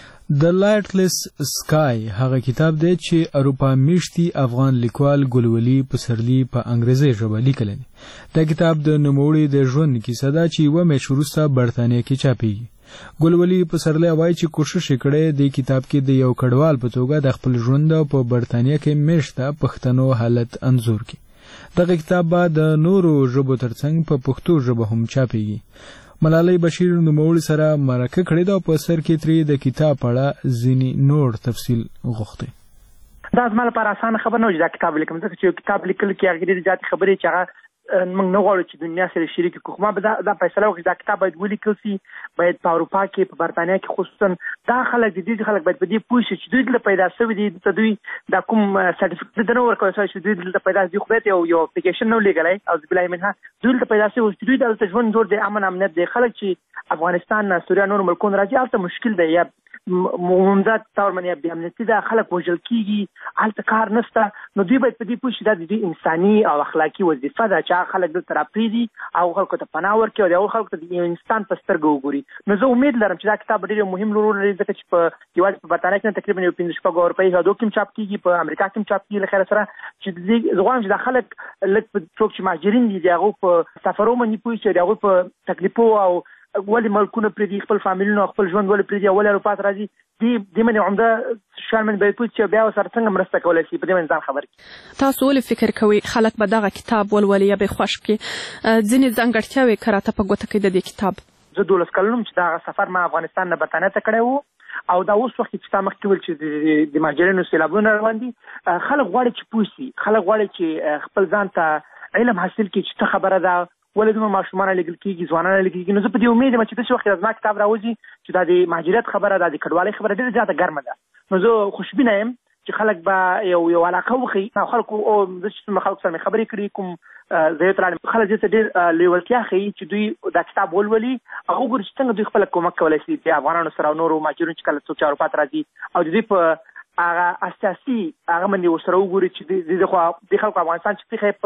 Speaker 1: د لایټلیس سکای هغه کتاب دی چې اروپا میشتي افغان لیکوال ګلولي پسرلي په انګریزي ژبه لیکلی دی. دا کتاب د نوموړي د ژوند کیسه ده چې یوه میاشت وروسته برطانیه کې چاپیږي. ګلولي پسرلی وایي چې کوشش یې کړی د کتاب کې د یو کډوال په توګه د خپل ژوند په برطانیه کې میشته پښتنو حالت انځور کړي. دغه کتاب به د نورو ژبو ترڅنګ په پښتو ژبه هم چاپیږي. ملالۍ بشیر نوموړي سره مرکه کړې ده او په سر کې ترې د کتاب په اړه ځینې نور تفصیل غوښتی.
Speaker 7: دا زما لپاره اسانه خبر نه و چې دا کتاب ولیکم، ځکه چې یو کتاب لیکل کې هغې ډېرې زیاتې خبرې چې هغه موږ نه غواړو چې دنیا سره شریکې کړو. خو ما به دا, دا فیصله وکړه چې دا کتاب باید ولیکل سي، باید په اروپا کې په برطانیه کې خصوصا دا خلک د دې خلک باید په دې پوه شي چې دوی دلته پیدا شوي دي، دلته دوی دا کوم سرټیفیکټ نه ورکولی شوی چې دوی دلته پیدا دي، خو باید یو یو اپلیکیشن نه لیږلی اعوذ بالله منها دوی دلته پیدا شوي چې دوی دلته ژوند جوړ دی، امن امنیت دی. خلک چې افغانستان نه سوریه نور ملکونو راځي هلته مشکل دی، یا ممزد طور باندې یا بې امنیتي ده، خلک وژل کېږي، هلته کار نشته. نو دوی باید په دې پوه شي دا د دوی انساني او اخلاقي وظیفه ده چې هغه خلک دلته راپرېږدي او خلکو ته پناه ورکړي او د هغو خلکو ته د انسان په سترګه وګوري. نو زه امید لرم چې دا کتاب ډېر مهم رول لري، ځکه چې په یوازې په برطانیه کې نه تقریبا یو پنځه شپږ اروپایي هېوادو کې هم چاپ کېږي، په امریکا کې هم چاپ کېږي له خیره سره. چې زه غواړم چې دا خلک لږ څوک چې مهاجرین دي د هغو په سفرو باندې پوه شي، د هغوی په تکلیفو او ولې ملکونه پرېږدي، خپل فامیلونه او خپل ژوند ولې پرېږدي او ولې اروپا ته راځي. دې دې باندې عمده شیان باندې باید پوه شي او بیا ورسره څنګه مرسته کولی شي، په دې باندې ځان خبر کړي.
Speaker 15: تاسو ولې فکر کوئ خلک به دغه کتاب ولولي یا به یې خوښ کړي؟ ځینې ځانګړتیاوې که راته په ګوته کړئ د دې کتاب.
Speaker 7: زه دولس کلن وم چې دغه سفر ما افغانستان نه برطانیه ته کړی و او دا اوس وخت چې تا مخکې ویل چې د مهاجرینو سیلابونه روان دي، خلک غواړي چې پوه شي، خلک غواړي چې خپل ځان ته علم حاصل کړي چې څه خبره ده، ولې دومره ماشومان لیکل کېږي، ځوانان لیکل کېږي. نو زه په دې امید یم چې داسې وخت زما کتاب راوځي چې دا د مهاجرت خبره ده، د کډوالۍ خبره ډېره زیاته ګرمه ده. نو زه خوشبینه یم چې خلک به یو یو علاقه وښیي خلکو، او زه چې څومره خلکو سره مې خبرې کړي کوم زه یې تر خلک دې ته ډېر لیوالتیا ښیي چې دوی دا کتاب ولولي او وګوري چې څنګه دوی خپله کومک کولی شي د افغانانو سره او نورو مهاجرینو چې کله څوک چې اروپا ته راځي او د دوی په هغه اساسي هغه باندې ورسره وګوري چې دې خوا دې خلکو افغانستان چې پېښه په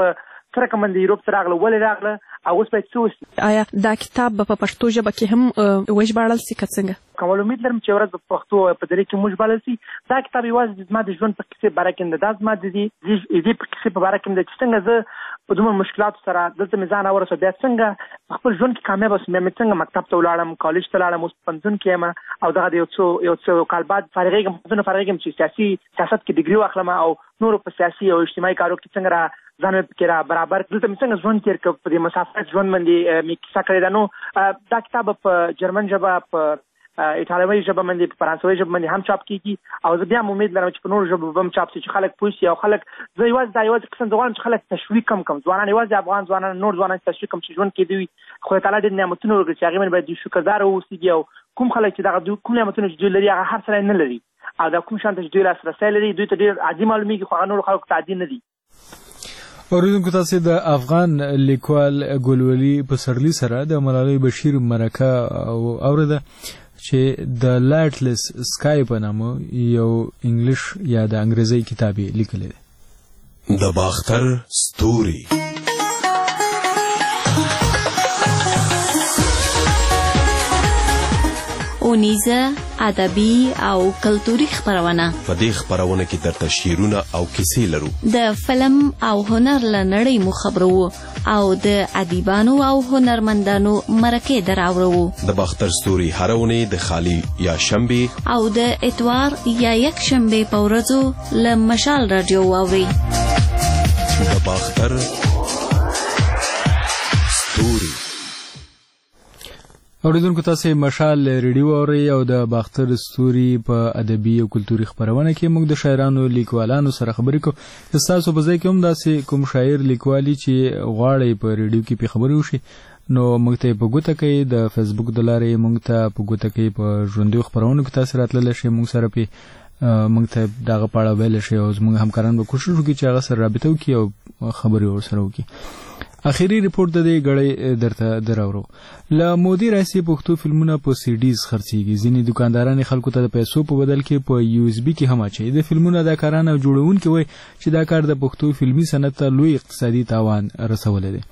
Speaker 7: سره کوم د یورپ سره راغله ولې راغله او اوس باید څه وشي.
Speaker 15: آیا دا کتاب په پښتو ژبه کې هم وژباړل سي که څنګه؟
Speaker 7: کوم امید لرم چې ورځ په پښتو په دری کې موږ بلل سي. دا کتاب یوازې زما د ژوند په کیسې باره کې دا زما د دې په کیسې په باره کې د چې څنګه زه په دومره مشکلاتو سره دلته مې ځان ورسو بیا څنګه خپل ژوند کې کامیاب اوسم. مې څنګه مکتب ته ولاړم، کالج ته لاړم، اوس پنځون کې یم او دغه د یو څو یو څو کال بعد فارغېږم پنځونه فارغېږم چې سیاسي سیاست کې ډیګري واخلم او نورو په سیاسي او اجتماعي کارو کې څنګه را ځان مې پکې را برابر دلته مې څنګه ژوند تېر کړ په دې مسافت ژوند باندې مې کیسه کړې ده. نو دا کتاب په جرمن ژبه، په ایټالوي ژبه باندې، په فرانسوي ژبه باندې هم چاپ کیږي او زه بیا هم امید لرم چې په نورو ژبو به هم چاپ شي چې خلک پوه شي او خلک زه یوازې دا یوازې قسم زه غواړم چې خلک تشویق هم کړم، ځوانان یوازې افغان ځوانان نور ځوانان تشویق کړم چې ژوند کې دوی خدای تعالی ډېر نعمتونه ورکړي چې هغې باندې باید دوی شکرداره واوسېږي او کوم خلک چې دغه کوم نعمتونه چې دوی لري هغه هر سړی نه لري او دا کوم شان ته چې دوی لاسرسی لري دوی ته ډېر عادي معلومیږي خو هغه نورو خلکو ته عادي نه دي.
Speaker 1: اوریدونکو تاسو د افغان لیکوال ګلولي پسرلي سره د ملالۍ بشیر مرکه اوریده چې د لاټلس سکای په نامه یو انګلیش یا د انګریزي کتاب لیکلی دی.
Speaker 9: د باختر ستوري
Speaker 28: اونیزه ادبي او کلتوري خبرونه.
Speaker 9: په دې خبرونه کې درته شعرونه او کیسې لرو. د
Speaker 28: فلم او هنر له نړۍ مو خبرو او د ادیبانو او هنرمندانو مرکې دراوړو.
Speaker 9: د باختر ستوري هر اونۍ د خالی یا شنبه
Speaker 28: او د اتوار یا یک شنبه په ورځو له مشال رادیو واوري.
Speaker 9: د باختر ستوري.
Speaker 1: اوریدونکو تاسو مشال ریډیو اوري او د باختر ستوري په ادبي او کلتوري خبرونه کې موږ د شاعرانو لیکوالانو سره خبرې کوو. تاسو په ځای کې هم داسې کوم شاعر لیکوالي چې غواړي په ریډیو کې په خبرې وشي نو موږ ته په ګوته کې د فیسبوک د لارې موږ ته په ګوته کې په ژوندۍ خبرونو کې تاسو راتللی شئ، موږ سره په موږ ته دغه پاړه ویلی شئ او زموږ همکاران به کوشش وکړي چې هغه سره رابطه وکړي او خبرې ورسره وکړي. اخیری ریپورت د دې غړې درته دراورو. له مودي راځي پښتو فلمونه په سی ډیز خرڅيږي. ځینې دکانداران خلکو ته د پیسو په بدل کې په یو اس بي کې هم اچي. د فلمونو اداکاران او جوړونکي وایي چې دا کار د پښتو فلمي صنعت ته لوی اقتصادي تاوان رسولی دی.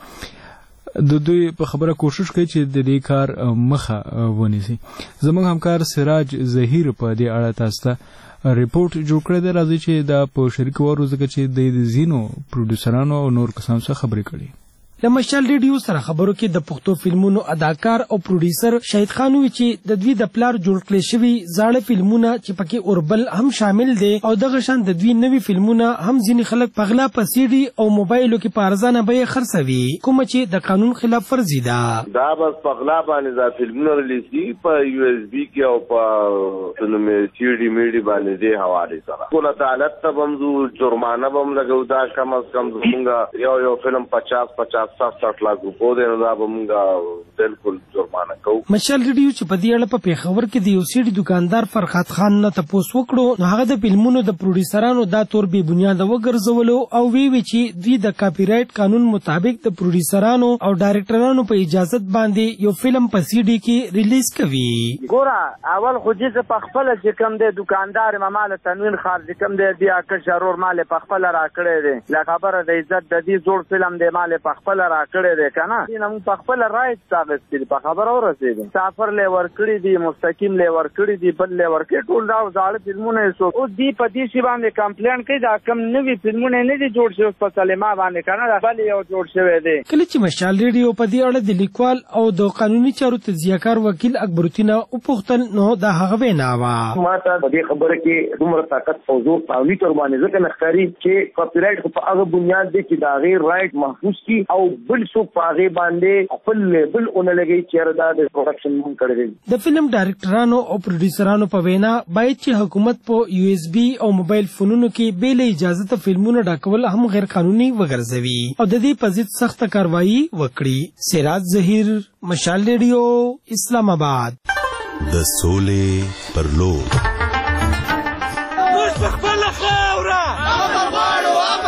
Speaker 1: د دوی په خبره کوشش کوي چې د دې کار مخه ونیسي. زموږ همکار سراج ظهیر په دې اړه تاسو ته ریپورت جوړ کړی دی. راځي چې دا په شریک وارو ځکه چې د ځینو پروډوسرانو او نور کسانو سره خبرې کړي.
Speaker 10: له مشال ریډیو سره خبرو کې د پښتو فلمونو اداکار او پروډوسر شهید خان وی چې د دوی د پلار جوړ کړی شوی زاړه فلمونه چې پکې اوربل هم شامل دي او دغه شان د دوی نوي فلمونه هم ځینې خلک په غلا په سی ډي او موبایلو کې په ارزانه بیه خرڅوي کوم چې د قانون خلاف ورزي ده.
Speaker 13: دا بس په غلا باندې دا فلمونه ریلیزي په یو اس بي کې او په فلمي سی ډي میډي باندې دي حواله سره کوله عدالت ته بمزو جرمانه بم لګو. دا کم از کم زمونږ یو یو فلم پچاس پچاس سات سات لاکھ روپو دی نو دا به مونږ بالکل جرمانه کوو.
Speaker 10: مشال ریډیو چې په دې اړه په پیښور کې د یو سیډي دکاندار فرحات خان نه تپوس وکړو نو هغه د فلمونو د پروډوسرانو دا تور بې بنیاده وګرځولو او وی وی چې دوی د کاپی رائټ قانون مطابق د پروډوسرانو او ډایرکټرانو په اجازه باندې یو فلم په سیډي کې ریلیز کوي.
Speaker 14: ګوره اول خو چې په خپل چې کوم د دکاندار مال تنوین خارج کوم د بیا که شرور مال په خپل را کړی دی لا خبره د عزت د دې جوړ فلم د مال په خپل را کړی دی کنه نو په خپل رائټ ثابت کړي په خبر اورسېږي سافر له ور کړی دی مستقیم له ور کړی دی بل له ور کړی ټول دا ځاړه فلمونه سو او دی په دې شی باندې کمپلین کوي دا کم نوی فلمونه نه دي جوړ شوی په سلیما باندې کنه بل یو جوړ شوی دی.
Speaker 10: کله چې مشال ریډیو په دې اړه د لیکوال او د قانوني چارو تجزیه‌کار وکیل اکبر الدین او پختل نو دا هغه وینا وا
Speaker 6: ما ته د دې خبره کې دومره طاقت او زور قانوني تر باندې ځکه نختاري چې کاپی رائټ په هغه بنیاد دی چې دا غیر رائټ محفوظ کی او بل څو پاغه باندې خپل لیبل اون لګي چې دا د پروډکشن مون کړی.
Speaker 10: د فلم ډایرکټرانو او پروډوسرانو په وینا باید چې حکومت په یو اس بي او موبایل فونونو کې بې له اجازه ته فلمونه ډاکول هم غیر قانوني وګرځوي او د دې په ضد سخت کاروایی وکړي. سراج ظهیر مشال ریډیو اسلام آباد.
Speaker 9: د سولې پر لور
Speaker 18: موږ خپل خاوره امر غواړو امر غواړو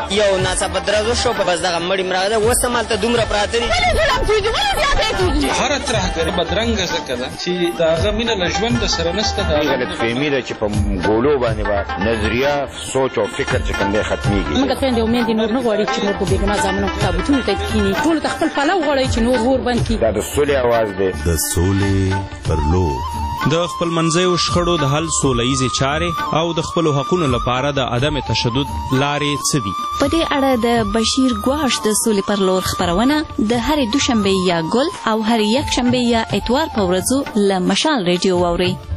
Speaker 12: یو ناڅاپه درغه شو په بس دغه مړی مراغه اوس هم هلته دومره پراته دي
Speaker 16: هره ترهګري بدرنګه ځکه ده چې د هغه مینه له ژونده سره نشته. دا
Speaker 23: غلطفهمي ده چې په ګولو باندې به نظریه سوچ او فکر چې کوم دی ختمېږي.
Speaker 21: موږ خویندې او میندې نور نه غواړي چې نور په بېګناه زامنو په تابوتونو ته کښېني. ټولو ته خپل پلو غواړي چې نور اور بند کړي.
Speaker 23: دا د سولې اواز دی.
Speaker 9: د سولې پر لور
Speaker 27: د خپل منځیو شخړو د حل سوله ییزې چارې او د خپلو حقونو لپاره د عدم تشدد لارې څه دي؟
Speaker 28: په دې اړه د بشیر ګواش د سولې پر لور خپرونه د هرې دوشنبې یا ګل او هرې یکشنبې یا اتوار په ورځو له مشال ریډیو واورئ.